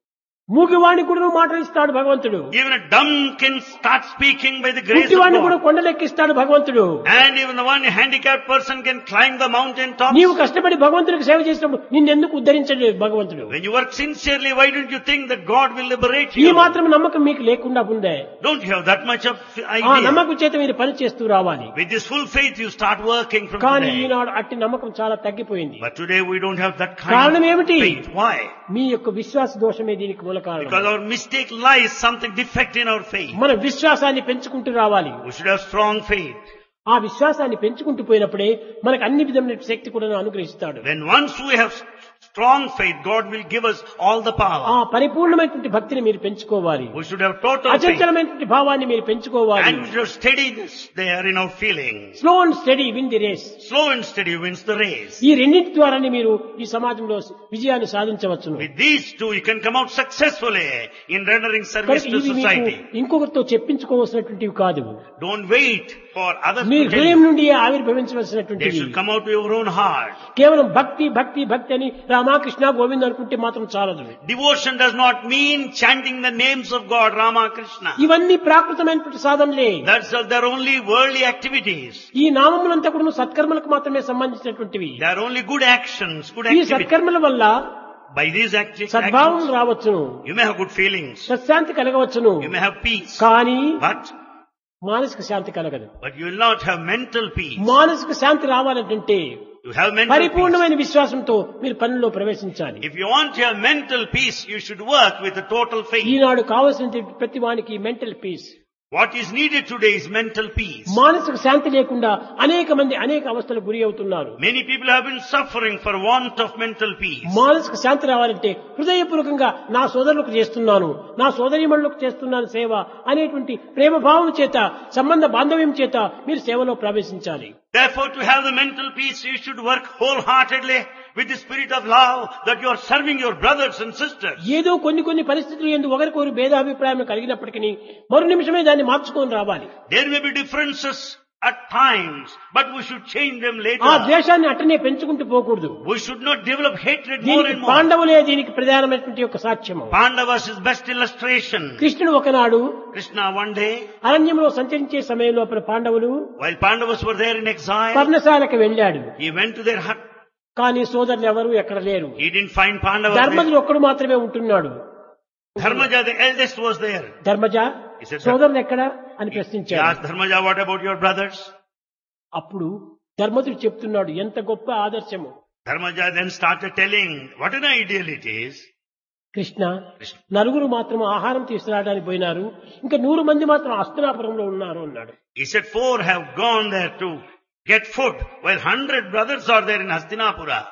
మూగివాణి కూడా మాటలు ఇస్తాడు భగవంతుడు. Even a dumb can start speaking by the grace of గుడ్డివాణ్ణి కూడా God. కొండలెక్కిస్తాడు భగవంతుడు. And even the one handicapped person can climb the mountain top. నీవు కష్టపడి భగవంతుడికి సేవ చేసినప్పుడు నిన్నెందుకు ఉద్ధరించలేదు భగవంతుడు? When you work sincerely, why don't you think that God will liberate ఈ you? మాత్రం నమ్మకం మీకు లేకుండా ఉందే. Don't you have that much of ఆ idea? నమ్మకం చేత మీరు పని చేస్తూ రావాలి. With this full faith, you start working from కానీ today. ఈనాడు అట్టి నమ్మకం చాలా తగ్గిపోయింది. But today we don't have that కారణం kind of ఏమిటి? faith. Why? మీ యొక్క విశ్వాస దోషమే దీనికి మూల Because కారణం. our mistake lies something defect in our faith. మన విశ్వాసాన్ని పెంచుకుంటూ రావాలి. We should have strong faith. ఆ విశ్వాసాన్ని పెంచుకుంటూ పోయినప్పుడే మనకు అన్ని విధమైన శక్తి కూడా అనుగ్రహిస్తాడు. When once we have strong faith, God will give us all the ఆ power. పరిపూర్ణమైనటువంటి భక్తిని మీరు పెంచుకోవాలి. We should have total faith. అచంచలమైనటువంటి భావాన్ని మీరు పెంచుకోవాలి. And we should have steadiness there in our feelings. Slow and steady win the race. Slow and steady wins the race. ఈ రెండింటి ద్వారానే మీరు ఈ సమాజంలో విజయాన్ని సాధించవచ్చును. With these two, you can come out successfully in rendering service కనుక to ఇవి మీకు society. ఇంకొకరితో చెప్పించుకోవాల్సినటువంటివి కాదు. Don't wait for others me to tell హృదయం you. నుండి They ఆవిర్భవించవలసినటువంటివి. should come out of your own heart. కేవలం భక్తి భక్తి భక్తి అని రామకృష్ణ గోవింద్ అనుకుంటే మాత్రం చాలదు. Devotion does not mean chanting the names of God, Rama, Krishna. ఇవన్నీ ప్రాకృతమైనటువంటి సాధనలే. That's uh, they're only worldly activities. ఈ నామములంతా కూడా సత్కర్మలకు మాత్రమే సంబంధించినటువంటివి. They're only good actions, good ఈ activities. సత్కర్మల వల్ల By these acti- సద్భావం actions, రావచ్చును, you may have good feelings. సత్శాంతి కలగవచ్చును. You may have peace. కానీ But, మానసిక శాంతి కలగదు. but you will not have mental peace. మానసిక శాంతి రావాలంటే You have mental peace. పరిపూర్ణమైన విశ్వాసంతో మీరు పనిలో ప్రవేశించాలి. If you want to have mental peace, you should work with a total faith. ఈనాడు కావలసిన ప్రతి వానికి mental peace. What is needed today is mental peace. మానసిక శాంతి లేకుండా అనేక మంది అనేక అవస్థలకు గురి అవుతున్నారు. Many people have been suffering for want of mental peace. మానసిక శాంతి రావాలంటే హృదయపూర్వకంగా నా సోదరులకు చేస్తున్నాను, నా సోదరీమణులకు చేస్తున్నాను సేవ అనేటువంటి ప్రేమ భావం చేత, సంబంధ బాంధవ్యం చేత మీరు సేవలో ప్రవేశించాలి. Therefore, to have the mental peace, you should work wholeheartedly with the spirit of love that you are serving your brothers and sisters. ఏదో కొన్ని కొన్ని పరిస్థితులు ఎందు ఒకరికొకరు భేదాభిప్రాయం కలిగినప్పటికీ మరు నిమిషమే దాన్ని మార్చుకొని రావాలి. There may be differences at times, but we should change them ఆ later. ద్వేషాన్ని అట్టనే పెంచుకుంటూ పోకూడదు. We should not develop hatred more దీనికి and more. పాండవులే దీనికి ప్రధానమైనటువంటి ఒక సాక్ష్యము. Pandavas is best illustration. కృష్ణుడు ఒకనాడు Krishna one day, అరణ్యంలో సంచరించే సమయంలో అప్పుడు పాండవులు while Pandavas were there in exile, పర్ణశాలకు వెళ్ళాడు. he went to their hut. కానీ సోదరులు ఎవరు ఎక్కడ లేరు. He didn't find Pandavas there. ధర్మజుడు ఒక్కడు మాత్రమే ఉంటున్నాడు. Dharmaja, the eldest, was there. Dharmaja He said, సోదరులు ఎక్కడ అని He ప్రశ్నించాడు. asked Dharmaja, what about your brothers? అప్పుడు ధర్మజుడు చెప్తున్నాడు, ఎంత గొప్ప ఆదర్శము. Dharmaja then started telling what an ideal it is. Krishna, నలుగురు మాత్రం ఆహారం తీసుకురావడానికి పోయినారు, ఇంకా నూరు మంది మాత్రం హస్తినాపురంలో ఉన్నారు అన్నాడు. He said four have gone there to get food, while hundred brothers are there in Hastinapura.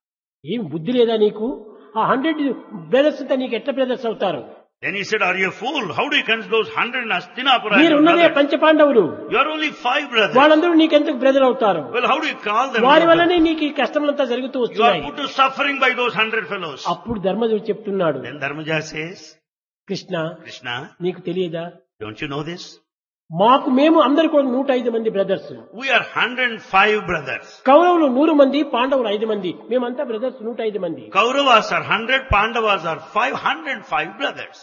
ఏం బుద్ధి లేదా నీకు? ఆ హండ్రెడ్ బ్రదర్స్ అంతా నీకు ఎట్లా బ్రదర్స్ అవుతారు? Then he said, are you a fool? How do you consider those hundred in Hastinapura? మీరు your ఉన్నదే brothers? పంచపాండవులు, You are only five brothers. వాళ్ళందరూ నీకెందుకు బ్రదర్ అవుతారు? Well, how do you call them? వారి your వల్లనే brothers? నీకు ఈ కష్టములంతా జరుగుతూ You are వస్తున్నాయి. put to suffering by those hundred fellows. అప్పుడు ధర్మజుడు చెప్తున్నాడు, Then Dharmaja says, Krishna Krishna, నీకు తెలియదా, don't you know this? మాకు మేము అందరు కూడా నూట ఐదు మంది brothers. We are hundred and five brothers. కౌరవులు నూరు మంది, పాండవులు ఐదు మంది, మేమంతా బ్రదర్స్ నూట ఐదు మంది. Kauravas are hundred, Pandavas are five hundred and five brothers.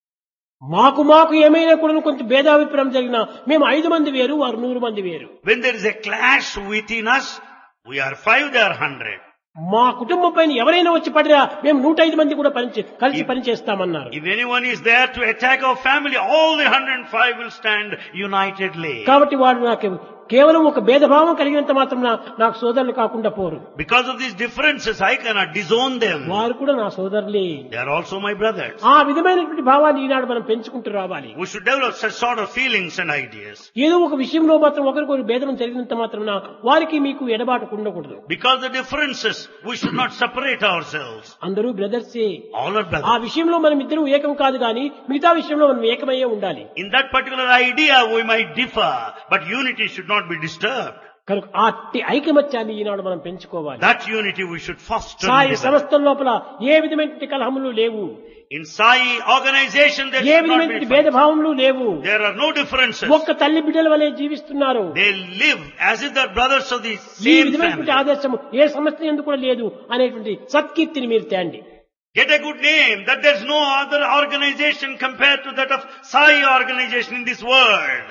మాకు మాకు ఏమైనా కూడా కొంచెం భేదాభిప్రాయం జరిగినా మేము ఐదు మంది వేరు, వారు నూరు మంది వేరు. When there is a clash within us, we are five, they are hundred. మా కుటుంబం పైన ఎవరైనా వచ్చి పడినా మేము నూట ఐదు మంది కూడా పని చే- కలిసి పని చేస్తామన్నారు. If anyone is there to attack our family, all the one hundred five will stand unitedly. కాబట్టి వాడు నాకు కేవలం ఒక భేదభావం కలిగినంత మాత్రం నాకు సోదరులు కాకుండా పోరు. Because of these differences, I cannot disown them. వారు కూడా నా సోదరులే. They are also my brothers. ఆ విధమైనటువంటి భావాన్ని ఈనాడు మనం పెంచుకుంటూ రావాలి. We should develop such sort of feelings and ideas. ఏదో ఒక విషయంలో మాత్రం ఒకరికొకరు భేదం జరిగినంత మాత్రం వారికి మీకు ఎడబాటు ఉండకూడదు. Because the differences, we should not separate ourselves. అందరూ బ్రదర్సే. All are ఆ brothers. విషయంలో మనం ఇద్దరు ఏకం కాదు కానీ మిగతా విషయంలో మనం ఏకమయ్యే ఉండాలి. In that particular idea, we might differ, but unity should not be disturbed. కనుక ఆ ఐకమత్యాన్ని ఈనాడు మనం పెంచుకోవాలి. That unity we should foster. Sai and develop. సంస్థల లోపల ఏ విధమైనటువంటి కలహములు లేవు, In Sai organization, there A should not be విధమైనటువంటి fights. భేదభావములు లేవు. There are no differences. ఒక్క తల్లి బిడ్డల వలె జీవిస్తున్నారు. They live as if they're brothers of the ఈ same విధమైనటువంటి family. ఆదర్శము ఏ సమస్య ఎందుకు కూడా లేదు అనేటువంటి సత్కీర్తిని మీరు తేండి. Get a good name that there's no other organization compared to that of Sai organization in this world.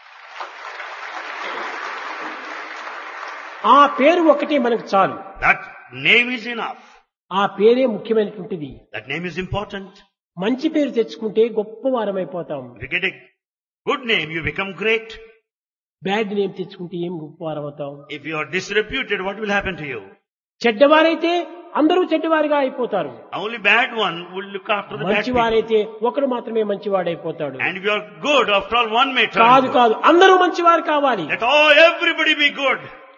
ఆ పేరు ఒకటి మనకు చాలు. That name is enough. ఆ పేరే ముఖ్యమైనటువంటిది. That name is important. మంచి పేరు తెచ్చుకుంటే గొప్ప వారమైపోతాం. If you get a good name, you become great. Bad name తెచ్చుకుంటే ఏం గొప్ప వారమవుతాం. If you are disreputed, what will happen to you? చెడ్డవారైతే అందరూ చెడ్డవారిగా అయిపోతారు. Only bad one will look after the bad people. మంచివారైతే ఒకడు మాత్రమే మంచివాడైపోతాడు. And if you are good, after all, one may turn కాదు good. కాదు అందరూ మంచివారు కావాలి. Let all, everybody be good.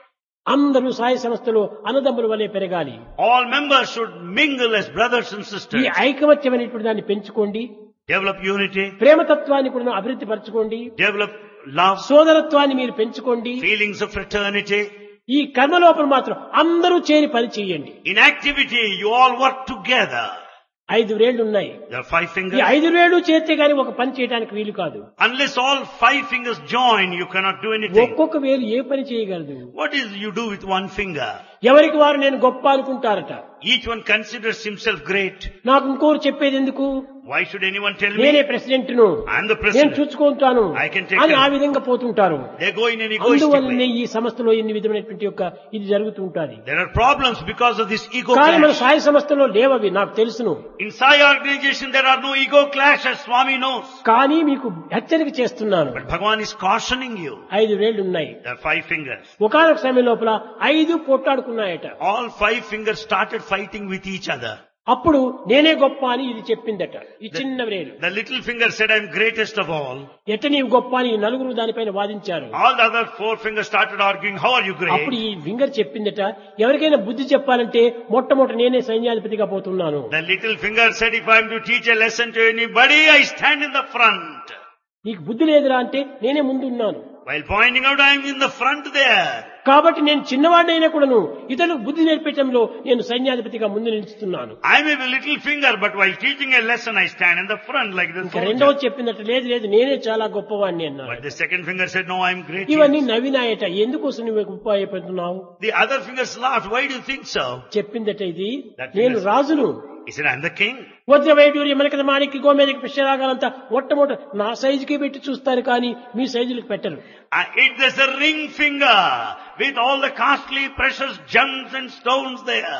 అందరూ సాయి సంస్థలో అన్నదమ్ముల వలె పెరగాలి. All members should mingle as brothers and ఈ sisters. ఐకమత్యమైనటువంటి దాన్ని పెంచుకోండి. Develop unity. ప్రేమతత్వాన్ని కూడా అభివృద్ధి పరచుకోండి. Develop love. సోదరత్వాన్ని మీరు పెంచుకోండి. Feelings of fraternity. ఈ కర్మ లోపల మాత్రం అందరూ చేరి పని చేయండి. In activity, you all work together. ఐదు వేళ్లు ఉన్నాయి. There are five ఈ fingers. ఐదు వేళ్లు చేస్తే గాని ఒక పని చేయడానికి వీలు కాదు. Unless all five fingers join, you cannot do anything. ఒక్కొక్క వేలు ఏ పని చేయగలదు. What is you do with one finger? ఎవరికి వారు నేను గొప్ప అనుకుంటారట. Each one considers himself great. నాకు ఇంకోరు చెప్పేది ఎందుకు, Why should anyone tell నేనే me? ప్రెసిడెంట్ ను, I am the నేను president. చూసుకుంటాను I can take అని care. ఆ విధంగా పోతుంటారు. They go in an egoistic అందువల్లనే way. ఈ సంస్థలో ఇన్ని విధమైనటువంటి యొక్క ఇది జరుగుతూ ఉంటుంది. There are problems because of this ego కానీ మన clash. సాయి సంస్థలో లేవవి నాకు తెలుసును. In Sai organization, there are no ego clashes, Swami knows. కానీ మీకు హెచ్చరిక చేస్తున్నాను. But Bhagavan is cautioning you. ఐదు వేళ్లు ఉన్నాయి. There are five fingers. ఒకనొక సమయం లోపల ఐదు పోట్లాడుకున్నాయట. All five fingers started fighting with each other. అప్పుడు నేనే గొప్ప అని ఇది చెప్పిందట. ఈ చిన్న వేలు The little finger said, I am greatest of all. ఎట్ట నీవు గొప్ప అని ఈ నలుగురు దానిపైన వాదించారు. All the other four fingers started arguing, how are you అప్పుడు great? ఈ ఫింగర్ చెప్పిందట, ఎవరికైనా బుద్ధి చెప్పాలంటే మొట్టమొదటి నేనే సైన్యాధిపతిగా పోతున్నాను. The little finger said, if I am to teach a lesson to anybody, I stand in the front. నీకు బుద్ధి లేదురా అంటే నేనే ముందున్నాను. While pointing out, I am in the front there. కాబట్టి నేను చిన్నవాడైనా కూడాను ఇతరులకు బుద్ధి నేర్పించడంలో నేను సైన్యాధిపతిగా ముందు నిలుస్తున్నాను. I may be little finger, but while teaching a lesson, I stand in the front like the ఇంకా రెండవ soldier. చెప్పిందట, లేదు లేదు నేనే చాలా గొప్పవాడిని అన్నాడు. But the second finger said, no, I am great. ఇవన్నీ నవ్వినాయట. ఎందుకోసం నువ్వు గొప్ప అయిపోతున్నావు? The other fingers laughed. Why do you think so? చెప్పిందట, ఇది That నేను finger- రాజును, He said, I am the king. వజ్ర వైడూర్య మనకి మాణిక్య గోమేదకి పుష్యరాగాలంతా మొట్టమొదట నా సైజుకి పెట్టి చూస్తారు కానీ మీ సైజులకు పెట్టరు. Uh, it is a ring finger with all the costly precious gems and stones there.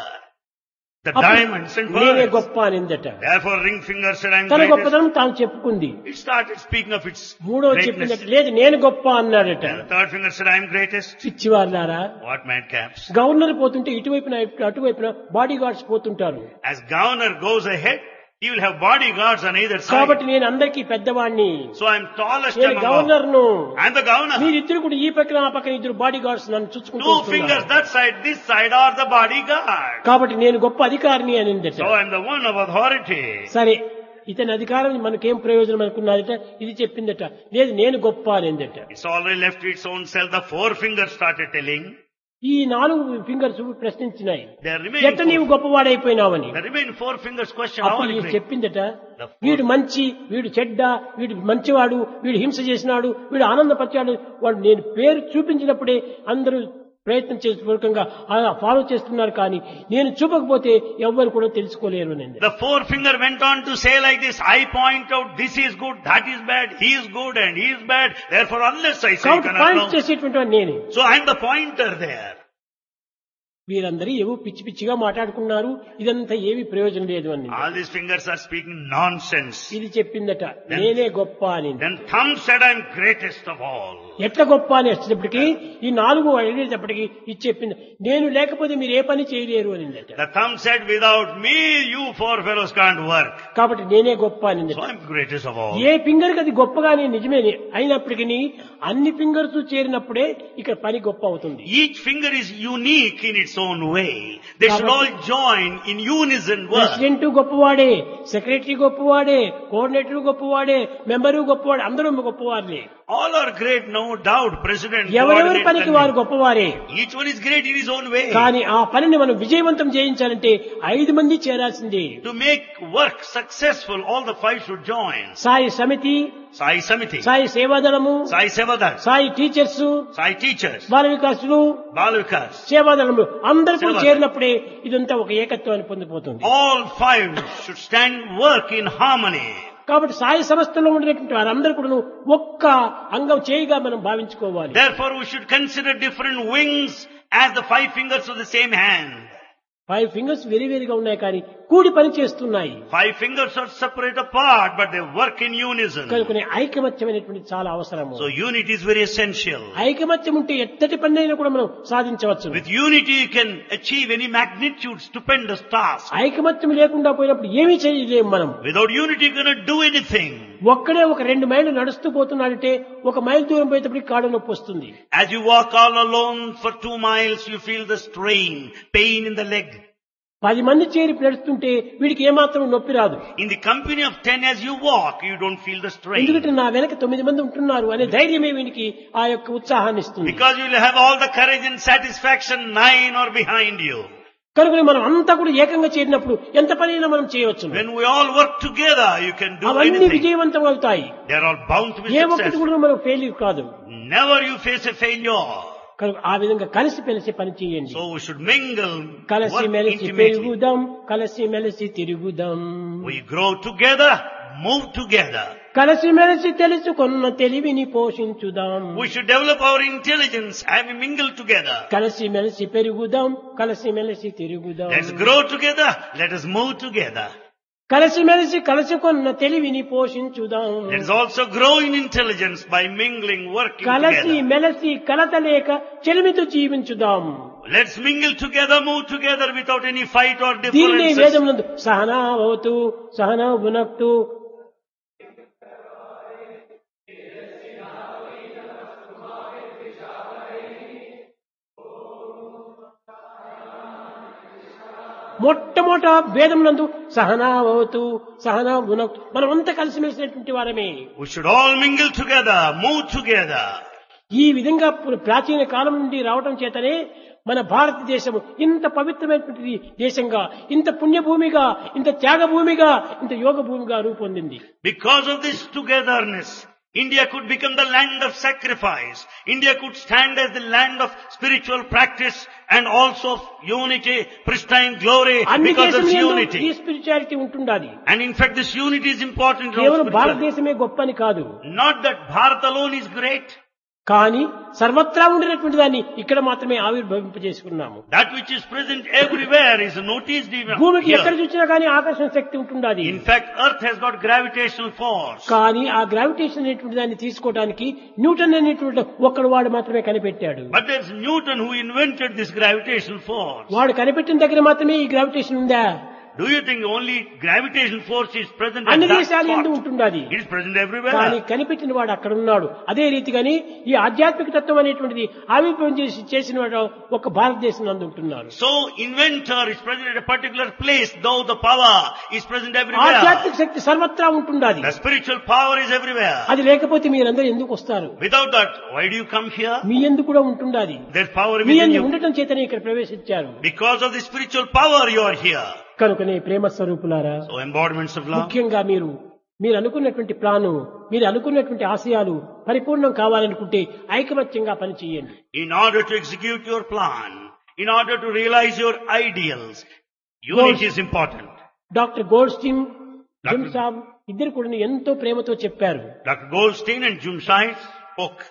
The అప్పుడు diamonds and నేనే pearls. గొప్ప అనిందట. Therefore ring finger said, I am తన greatest. గొప్పతనం తాను చెప్పుకుంది. It started speaking of its మూడవ greatness. చెప్పిందట, లేదు నేను గొప్ప అన్నాడట. And the third finger said, I am greatest. పిచ్చివాళ్ళారా, What madcaps. గవర్నర్ పోతుంటే ఇటువైపున అటువైపున బాడీ గార్డ్స్ పోతుంటారు. As governor goes ahead, he will have bodyguards on either side. కాబట్టి నేను అందరికీ పెద్దవాడిని, So I am tallest నేను among all. గవర్నర్ ను. I am the governor. మీరిద్దరు కూడా ఈ పక్కన ఆ పక్కన ఇద్దరు బాడీ గార్డ్స్ నన్ను చూసుకుంటూ Two వస్తున్నారు. fingers that side, this side are the bodyguards. కాబట్టి నేను గొప్ప అధికారిని అనిందట. So I am the one of authority. సరే, ఇతని అధికారం మనకేం ప్రయోజనం అనుకున్నాదట. ఇది చెప్పిందట, లేదు నేను గొప్ప అనిందట. It's already left to its own self. The four fingers started telling. ఈ నాలుగు ఫింగర్స్ ప్రశ్నించినాయి, There remain ఎట్ట నీవు four, గొప్పవాడైపోయినావని. there remain four fingers question. How అప్పుడు are you ఇది great? చెప్పిందట, The four- వీడు మంచి, వీడు చెడ్డ, వీడు మంచివాడు, వీడు హింస చేసినాడు, వీడు ఆనందపరిచాడు, వాడు నేను పేరు చూపించినప్పుడే అందరూ ప్రయత్నం చేసే పూర్వకంగా ఫాలో చేస్తున్నారు, కానీ నేను చూపకపోతే ఎవ్వరు కూడా తెలుసుకోలేరు అనేది. The forefinger went on to say like this, I point out this is good, that is bad, he is good and he is bad. Therefore unless I say, you కాబట్టి cannot పాయింట్ know. చేసేటువంటి వాడు నేనే. So I am the pointer there. వీరందరూ ఏవో పిచ్చి పిచ్చిగా మాట్లాడుకున్నారు, ఇదంతా ఏమీ ప్రయోజనం లేదు అని. All these fingers are speaking nonsense. ఇది చెప్పిందట, నేనే గొప్ప అని. Then thumb said, I am greatest of all. ఎట్లా గొప్ప అని వచ్చేటప్పటికి ఈ నాలుగు అడిగేటప్పటికి ఇది చెప్పింది, నేను లేకపోతే మీరు ఏ పని చేయలేరు అనిందట. The thumb said, without me, you four fellows can't work. కాబట్టి నేనే గొప్ప అనిందట. So I am greatest of all. ఏ ఫింగర్ కి అది గొప్పగానే నిజమే అయినప్పటికీ అన్ని ఫింగర్స్ చేరినప్పుడే ఇక్కడ పని గొప్ప అవుతుంది. Each finger is unique in its own way. They should all join in unison work. President గొప్పవాడే, సెక్రటరీ గొప్పవాడే, కోఆర్డినేటర్ గొప్పవాడే, మెంబరు గొప్పవాడే, అందరూ గొప్పవారులే. All are great, no doubt. President, ఎవరెవరి పనికి వారు గొప్పవారే. each one is great in his own way. కానీ ఆ పనిని మనం విజయవంతం చేయించాలంటే ఐదు మంది చేరాల్సిందే. To make work successful, all the five should join. Sai Samiti, Sai Samiti, Sai సేవాదళము, Sai Sevadal, Sai teachers, Sai teachers, బాల వికాసులు, Balavikas. సేవాదళము అందరూ కూడా సేవాదళం. చేరినప్పుడే ఇదంతా ఒక ఏకత్వాన్ని పొందిపోతుంది. All five should stand work in harmony. కాబట్టి సాయి సంస్థలో ఉండేటువంటి వారందరూ కూడా ఒక్క అంగం చేయిగా మనం భావించుకోవాలి. Therefore, we should consider different wings as the five fingers of the same hand. Five fingers vary వెరీగా ఉన్నాయి కానీ కూడి పని చేస్తున్నాయి. Five fingers are separate apart, but they work in unison. కనుక ఐకమత్యమైనటువంటి చాలా అవసరము. So unity is very essential. ఐకమత్యం ఉంటే ఎత్తటి పని అయినా కూడా మనం సాధించవచ్చు. With unity, you can achieve any magnitude, stupendous task. ఐకమత్యం లేకుండా పోయినప్పుడు ఏమీ చేయలేము మనం. Without unity, you cannot do anything. ఒక్కడే ఒక రెండు మైళ్ళు నడుస్తూ పోతున్నాడంటే ఒక మైల్ దూరం పోయేటప్పటికి కాడు నొప్పి వస్తుంది. As you walk all alone for two miles, you feel the strain, pain in the leg. పది మంది చేరి నడుస్తుంటే వీడికి ఏమాత్రం నొప్పి రాదు. In the company of ten, as you walk, you don't feel the strain. ఎందుకంటే నా వెనక తొమ్మిది మంది ఉంటున్నారు అనే ధైర్యమే వీనికి ఆ యొక్క ఉత్సాహాన్ని ఇస్తుంది. Because you will have all the courage and satisfaction, nine are behind you. కనుక మనం అంతా కూడా ఏకంగా చేరినప్పుడు ఎంత పనైనా మనం చేయవచ్చు. When we all work together, you can do అవన్నీ anything. విజయవంతం అవుతాయి. They are all bound to be ఏ ఒక్కటి successful. కూడా మనం ఫెయిల్యూర్ కాదు. Never you face a failure. కనుక ఆ విధంగా కలిసి మెలిసి పని చేయండి. So we should mingle, కలిసి work మెలిసి intimately. పెరుగుదాం, కలిసి మెలిసి తిరుగుదాం. We grow together, move together. కలిసి మెలిసి తెలుసుకున్న తెలివిని పోషించుదాం. We should develop our intelligence and we mingle together. కలిసి మెలిసి పెరుగుదాం, కలిసి మెలిసి తిరుగుదాం. Let's grow together, let us move together. కలిసి మెలిసి కలుసుకున్న తెలివిని పోషించుదాం. Let us also grow in intelligence by mingling, working కలిసి together. మెలిసి కలతలేక చెలిమితో జీవించుదాం. Let's mingle together, move together without any fight or దీనిని differences. వేదం నందు సహనా భవతు సహనా భునక్తు మొట్టమొదట వేదం నందు సహనా భవతు సహనా భునక్తు మనం అంతా కలిసి మెలిసినటువంటి వారమే. We should all mingle together, move together. ఈ విధంగా పు- ప్రాచీన కాలం నుండి రావటం చేతనే మన భారతదేశం ఇంత పవిత్రమైనటువంటి దేశంగా, ఇంత పుణ్యభూమిగా, ఇంత త్యాగభూమిగా, ఇంత యోగ భూమిగా రూపొందింది. Because of this togetherness, India could become the land of sacrifice. India could stand as the land of spiritual practice and also of unity, pristine glory అన్ని because of దేశంలో ఈ unity. స్పిరిచువాలిటీ ఉంటుండాలి. And in fact, this unity is important in all కేవలం spirituality. భారతదేశమే గొప్ప అని కాదు. Not that Bharat alone is great. కానీ సర్వత్రా ఉండినటువంటి దాన్ని ఇక్కడ మాత్రమే ఆవిర్భవింపజేసుకున్నాము. That which is present everywhere is noticed even భూమికి ఎక్కడ here. చూసినా కానీ ఆకర్షణ శక్తి ఉంటుండాలి. In fact, Earth has got gravitational force. కానీ ఆ గ్రావిటేషన్ అనేటువంటి దాన్ని తీసుకోవడానికి న్యూటన్ అనేటువంటి ఒక్కడు వాడు మాత్రమే కనిపెట్టాడు. But there's Newton who invented this gravitational force. వాడు కనిపెట్టిన దగ్గర మాత్రమే ఈ గ్రావిటేషన్ ఉందా? Do you think only gravitational force is present at అన్ని that దేశాలు ఎందు spot? ఉంటుండాలి. It is present కానీ everywhere. కనిపెట్టిన వాడు అక్కడ ఉన్నాడు. అదే రీతిగాని ఈ ఆధ్యాత్మిక తత్వం అనేటువంటిది ఆవిర్భావం చేసి చేసిన వాడు ఒక భారతదేశం నందు ఉంటున్నారు. So inventor is present at a particular place, though the power is present everywhere. ఆధ్యాత్మిక శక్తి సర్వత్రా ఉంటుండాలి. The spiritual power is everywhere. అది లేకపోతే మీరందరూ ఎందుకు వస్తారు? Without that, why do you come here? మీ ఎందుకు కూడా ఉంటుండాలి. There's power మీ within ఎందు you. ఉండటం చేతనే ఇక్కడ ప్రవేశించారు. Because of the spiritual power you are here. కనుకనే ప్రేమ స్వరూపులారా, So embodiments of love. ముఖ్యంగా మీరు మీరు అనుకున్నటువంటి ప్లాను, మీరు అనుకున్నటువంటి ఆశయాలు పరిపూర్ణం కావాలనుకుంటే ఐకమత్యంగా పనిచేయండి. In order to execute your plan, in order to realize your ideals, unity is important. Doctor Goldstein, doctor Jim సాబ్ ఇద్దరు కూడా ఎంతో ప్రేమతో చెప్పారు. Doctor Goldstein and Jumshai spoke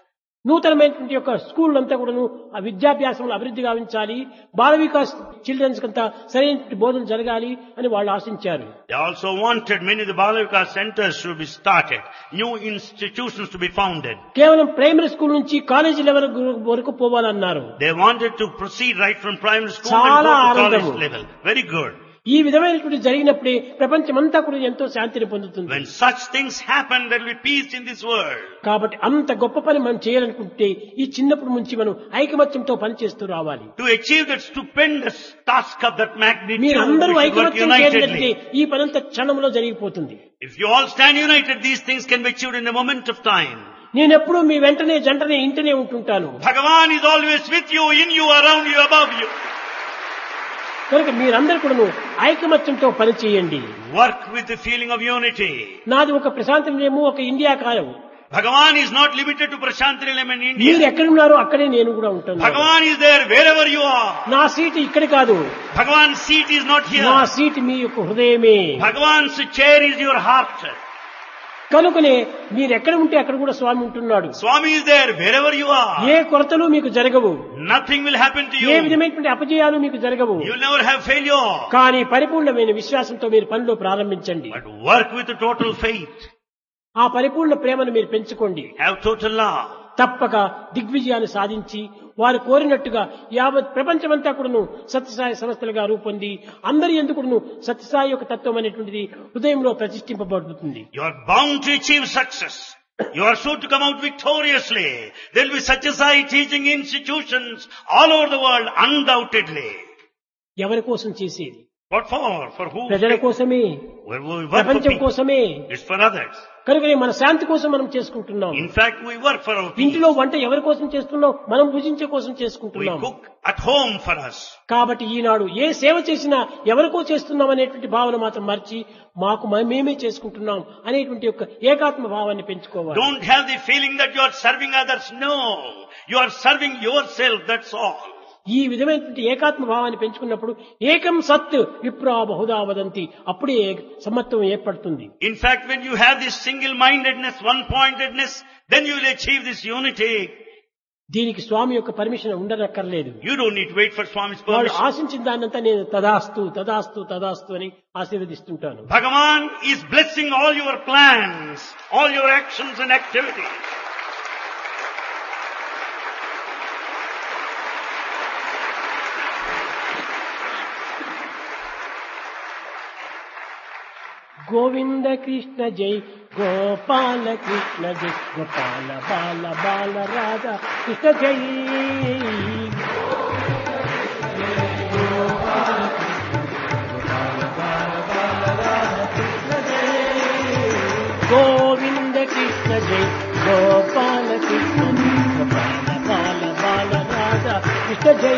నూతనమైనటువంటి యొక్క స్కూల్ అంతా కూడాను ఆ విద్యాభ్యాసంలో అభివృద్ధి గావించాలి, బాల వికాస్ చిల్డ్రన్స్ కంతా సరైన బోధన జరగాలి అని వాళ్ళు ఆశించారు. They also wanted many of the Balavikas centers should be started, new institutions to be founded. కేవలం ప్రైమరీ స్కూల్ నుంచి కాలేజీ లెవెల్ వరకు పోవాలన్నారు. They wanted to proceed right from primary school చాలా and go to ఆనందము. college level. Very good. ఈ విధమైనటువంటి జరిగినప్పుడే ప్రపంచమంతా కూడా ఎంతో శాంతిని పొందుతుంది. When such things happen, there will be peace in this world. కాబట్టి అంత గొప్ప పని మనం చేయాలనుకుంటే ఈ చిన్నప్పటి నుంచి మనం ఐకమత్యంతో పనిచేస్తూ రావాలి. To achieve that stupendous task of that magnitude, we మీరందరూ should work ఐకమత్యం చేయాలంటే unitedly. ఈ పనంతా క్షణంలో జరిగిపోతుంది. If you all stand united, these things can be achieved in a moment of time. నేనెప్పుడూ మీ వెంటనే జంటనే ఇంటనే ఉంటుంటాను. Bhagavan is always with you, in you, around you, above you. కనుక మీరందరూ కూడా ఐకమత్యంతో పనిచేయండి. Work with the feeling of unity. నాది ఒక ప్రశాంత నిలయము, ఒక ఇండియా కాలం. Bhagavan is not limited to Prashanti Nilayam in మీరు India. ఎక్కడున్నారో అక్కడే నేను కూడా ఉంటాను. Bhagavan is there wherever you are. నా సీటు ఇక్కడ కాదు, Bhagavan's seat is not here. నా సీటు మీ యొక్క హృదయమే. Bhagavan's chair is your heart. కనుకనే మీరు ఎక్కడ ఉంటే అక్కడ కూడా స్వామి ఉంటున్నాడు. Swami is there wherever you are. ఏ కొరతలు మీకు జరగవు, Nothing will happen to A you. విధమైనటువంటి అపజయాలు మీకు జరగవు. You will never have failure. కానీ పరిపూర్ణమైన విశ్వాసంతో మీరు పనిలో ప్రారంభించండి. But work with a total faith. ఆ పరిపూర్ణ ప్రేమను మీరు పెంచుకోండి. Have total love. తప్పక దిగ్విజయాన్ని సాధించి వారు కోరినట్టుగా యావత్ ప్రపంచమంతా కూడాను సత్యసాయి సంస్థలుగా రూపొంది అందరి ఎందుకును సత్యసాయి యొక్క తత్వం అనేటువంటిది హృదయంలో ప్రతిష్ఠింపబడుతుంది. You are bound to achieve success. You are sure to come out victoriously. There will be Satyasai teaching institutions all over the world, undoubtedly. ఎవరి కోసం చేసేది? What for? For who? ప్రజల కోసమే, Well, we work for ప్రపంచం people. కోసమే. It's for others. కనుకనే మన శాంతి కోసం మనం చేసుకుంటున్నాం. In fact, we work for our people. ఇంటిలో వంట ఎవరి కోసం చేస్తున్నాం? మనం భుజించే కోసం We చేసుకుంటున్నాం. cook at home for us. కాబట్టి ఈనాడు ఏ సేవ చేసినా ఎవరికో చేస్తున్నాం అనేటువంటి భావన మాత్రం మర్చి మాకు మ- మేమే చేసుకుంటున్నాం అనేటువంటి యొక్క ఏకాత్మ భావాన్ని పెంచుకోవాలి. Don't have the feeling that you are serving others. No. You are serving yourself, that's all. ఈ విధమైనటువంటి ఏకాత్మ భావాన్ని పెంచుకున్నప్పుడు ఏకం సత్ విప్రా బహుదా వదంతి, అప్పుడే సమత్వం ఏర్పడుతుంది. In fact, when you have this single-mindedness, one-pointedness, then you will achieve this unity. దీనికి స్వామి యొక్క పర్మిషన్ ఉండనక్కర్లేదు. You don't need to wait for Swami's వాళ్ళు permission. ఆశించిన దాన్నంతా నేను తదాస్తు తదాస్తు తదాస్తు అని ఆశీర్వదిస్తుంటాను. Bhagavan is blessing all your plans, all your actions and activities. Govinda Krishna జై గోపాల కృష్ణ జై గోపాల బాల బాల రాధా కృష్ణ జై. గోవింద కృష్ణ జై గోపాల కృష్ణ జై గోపాల బాల బాల రాధా కృష్ణ జై.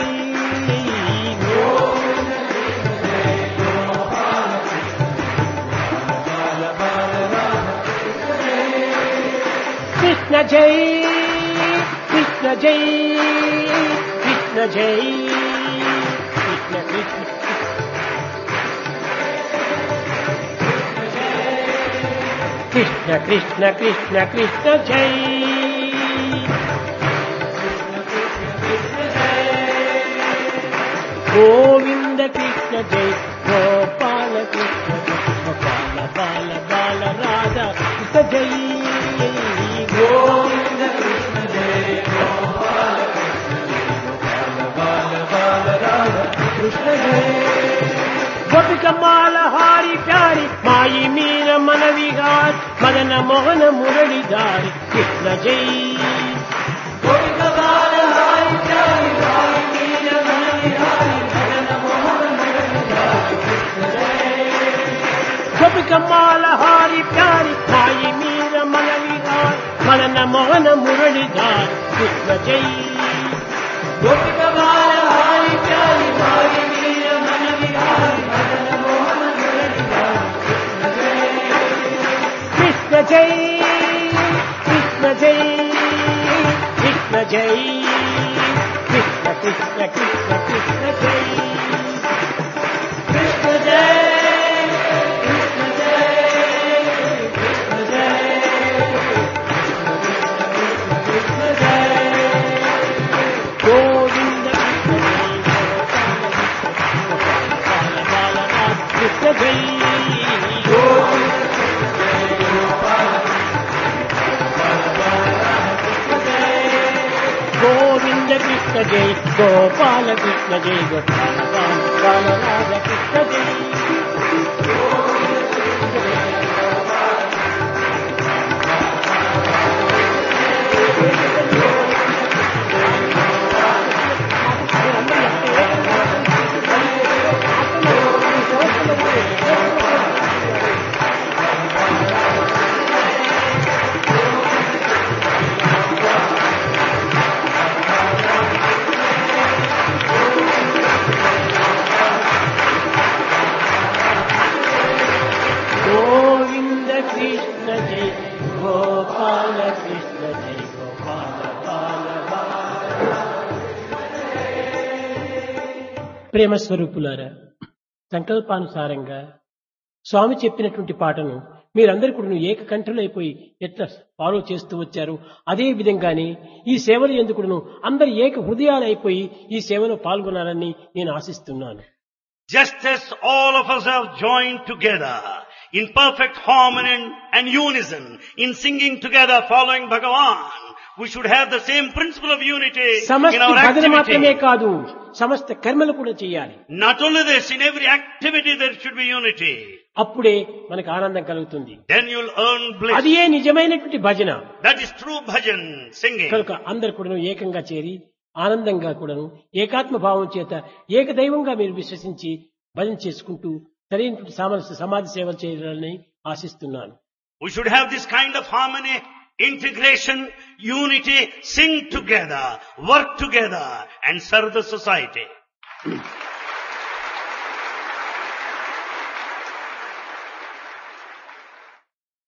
కృష్ణ జై కృష్ణ జై కృష్ణ జై కృష్ణ కృష్ణ కృష్ణ కృష్ణ కృష్ణ కృష్ణ జై. గోవింద కృష్ణ జై గోపాల కృష్ణ జై గోపాల బాల బాల రాధా కృష్ణ జై. గోవింద కృష్ణ జై గోపాల కృష్ణ జై గోపాల బాల బాల రాధా కృష్ణ జై. గోపికమాల హారి ప్యారి మాయి మీర మన విహార్ మదన మోహన మురళిధారి కృష్ణ జై. గోపికమాల హారి ప్యారి మాయి మీర మన విహారి మదన మోహన మురళిధారి కృష్ణ జై. గోపికమాల హారి ప్యారి మాయి మీర మన విహార్ మదన మోహన మురళిధారి కృష్ణ జై. గోపికమాల హారి ప్యారి మాయి మీర మన విహారి మదన మోహన మురళిధారి కృష్ణ జై. కృష్ణ జై కృష్ణ జై కృష్ణ కృష్ణ కృష్ణ కృష్ణ జై. కృష్ణ జై కృష్ణ జై కృష్ణ జై కృష్ణ జై. కృష్ణ జై గోపాల కృష్ణ జై గోపాల బాల రాధ కృష్ణ జై. గోవింద కృష్ణ జై గోపాల కృష్ణ జై గోపాల బాల ప్రేమ స్వరూపులారా, సంకల్పానుసారంగా స్వామి చెప్పినటువంటి పాటను మీరందరూ కూడా ఏకకంఠులైపోయి ఎట్లా ఫాలో చేస్తూ వచ్చారు, అదే విధంగానే ఈ సేవలు ఎందుకును అందరు ఏక హృదయాలైపోయి ఈ సేవలో పాల్గొనాలని నేను ఆశిస్తున్నాను. Just as all of us have joined together in perfect harmony and, and unison in singing together following Bhagavan, we should have the same principle of unity in సమస్త our భజన మాత్రమే activity. కాదు, సమస్త కర్మలు కూడా చేయాలి. Not only this, in every activity there should be unity. అప్పుడే మనకు ఆనందం కలుగుతుంది. Then you'll earn bliss. అది ఏ నిజమైనటువంటి భజన. That is true bhajan, singing. కనుక అందరు కూడా ఏకంగా చేరి ఆనందంగా కూడాను ఏకాత్మ భావం చేత ఏకదైవంగా మీరు విశ్వసించి భజన చేసుకుంటూ సరైనటువంటి సామరస్య సమాధి సేవ చేయాలని ఆశిస్తున్నాను. We should have this kind of harmony, integration, unity, sing together, work together and serve the society.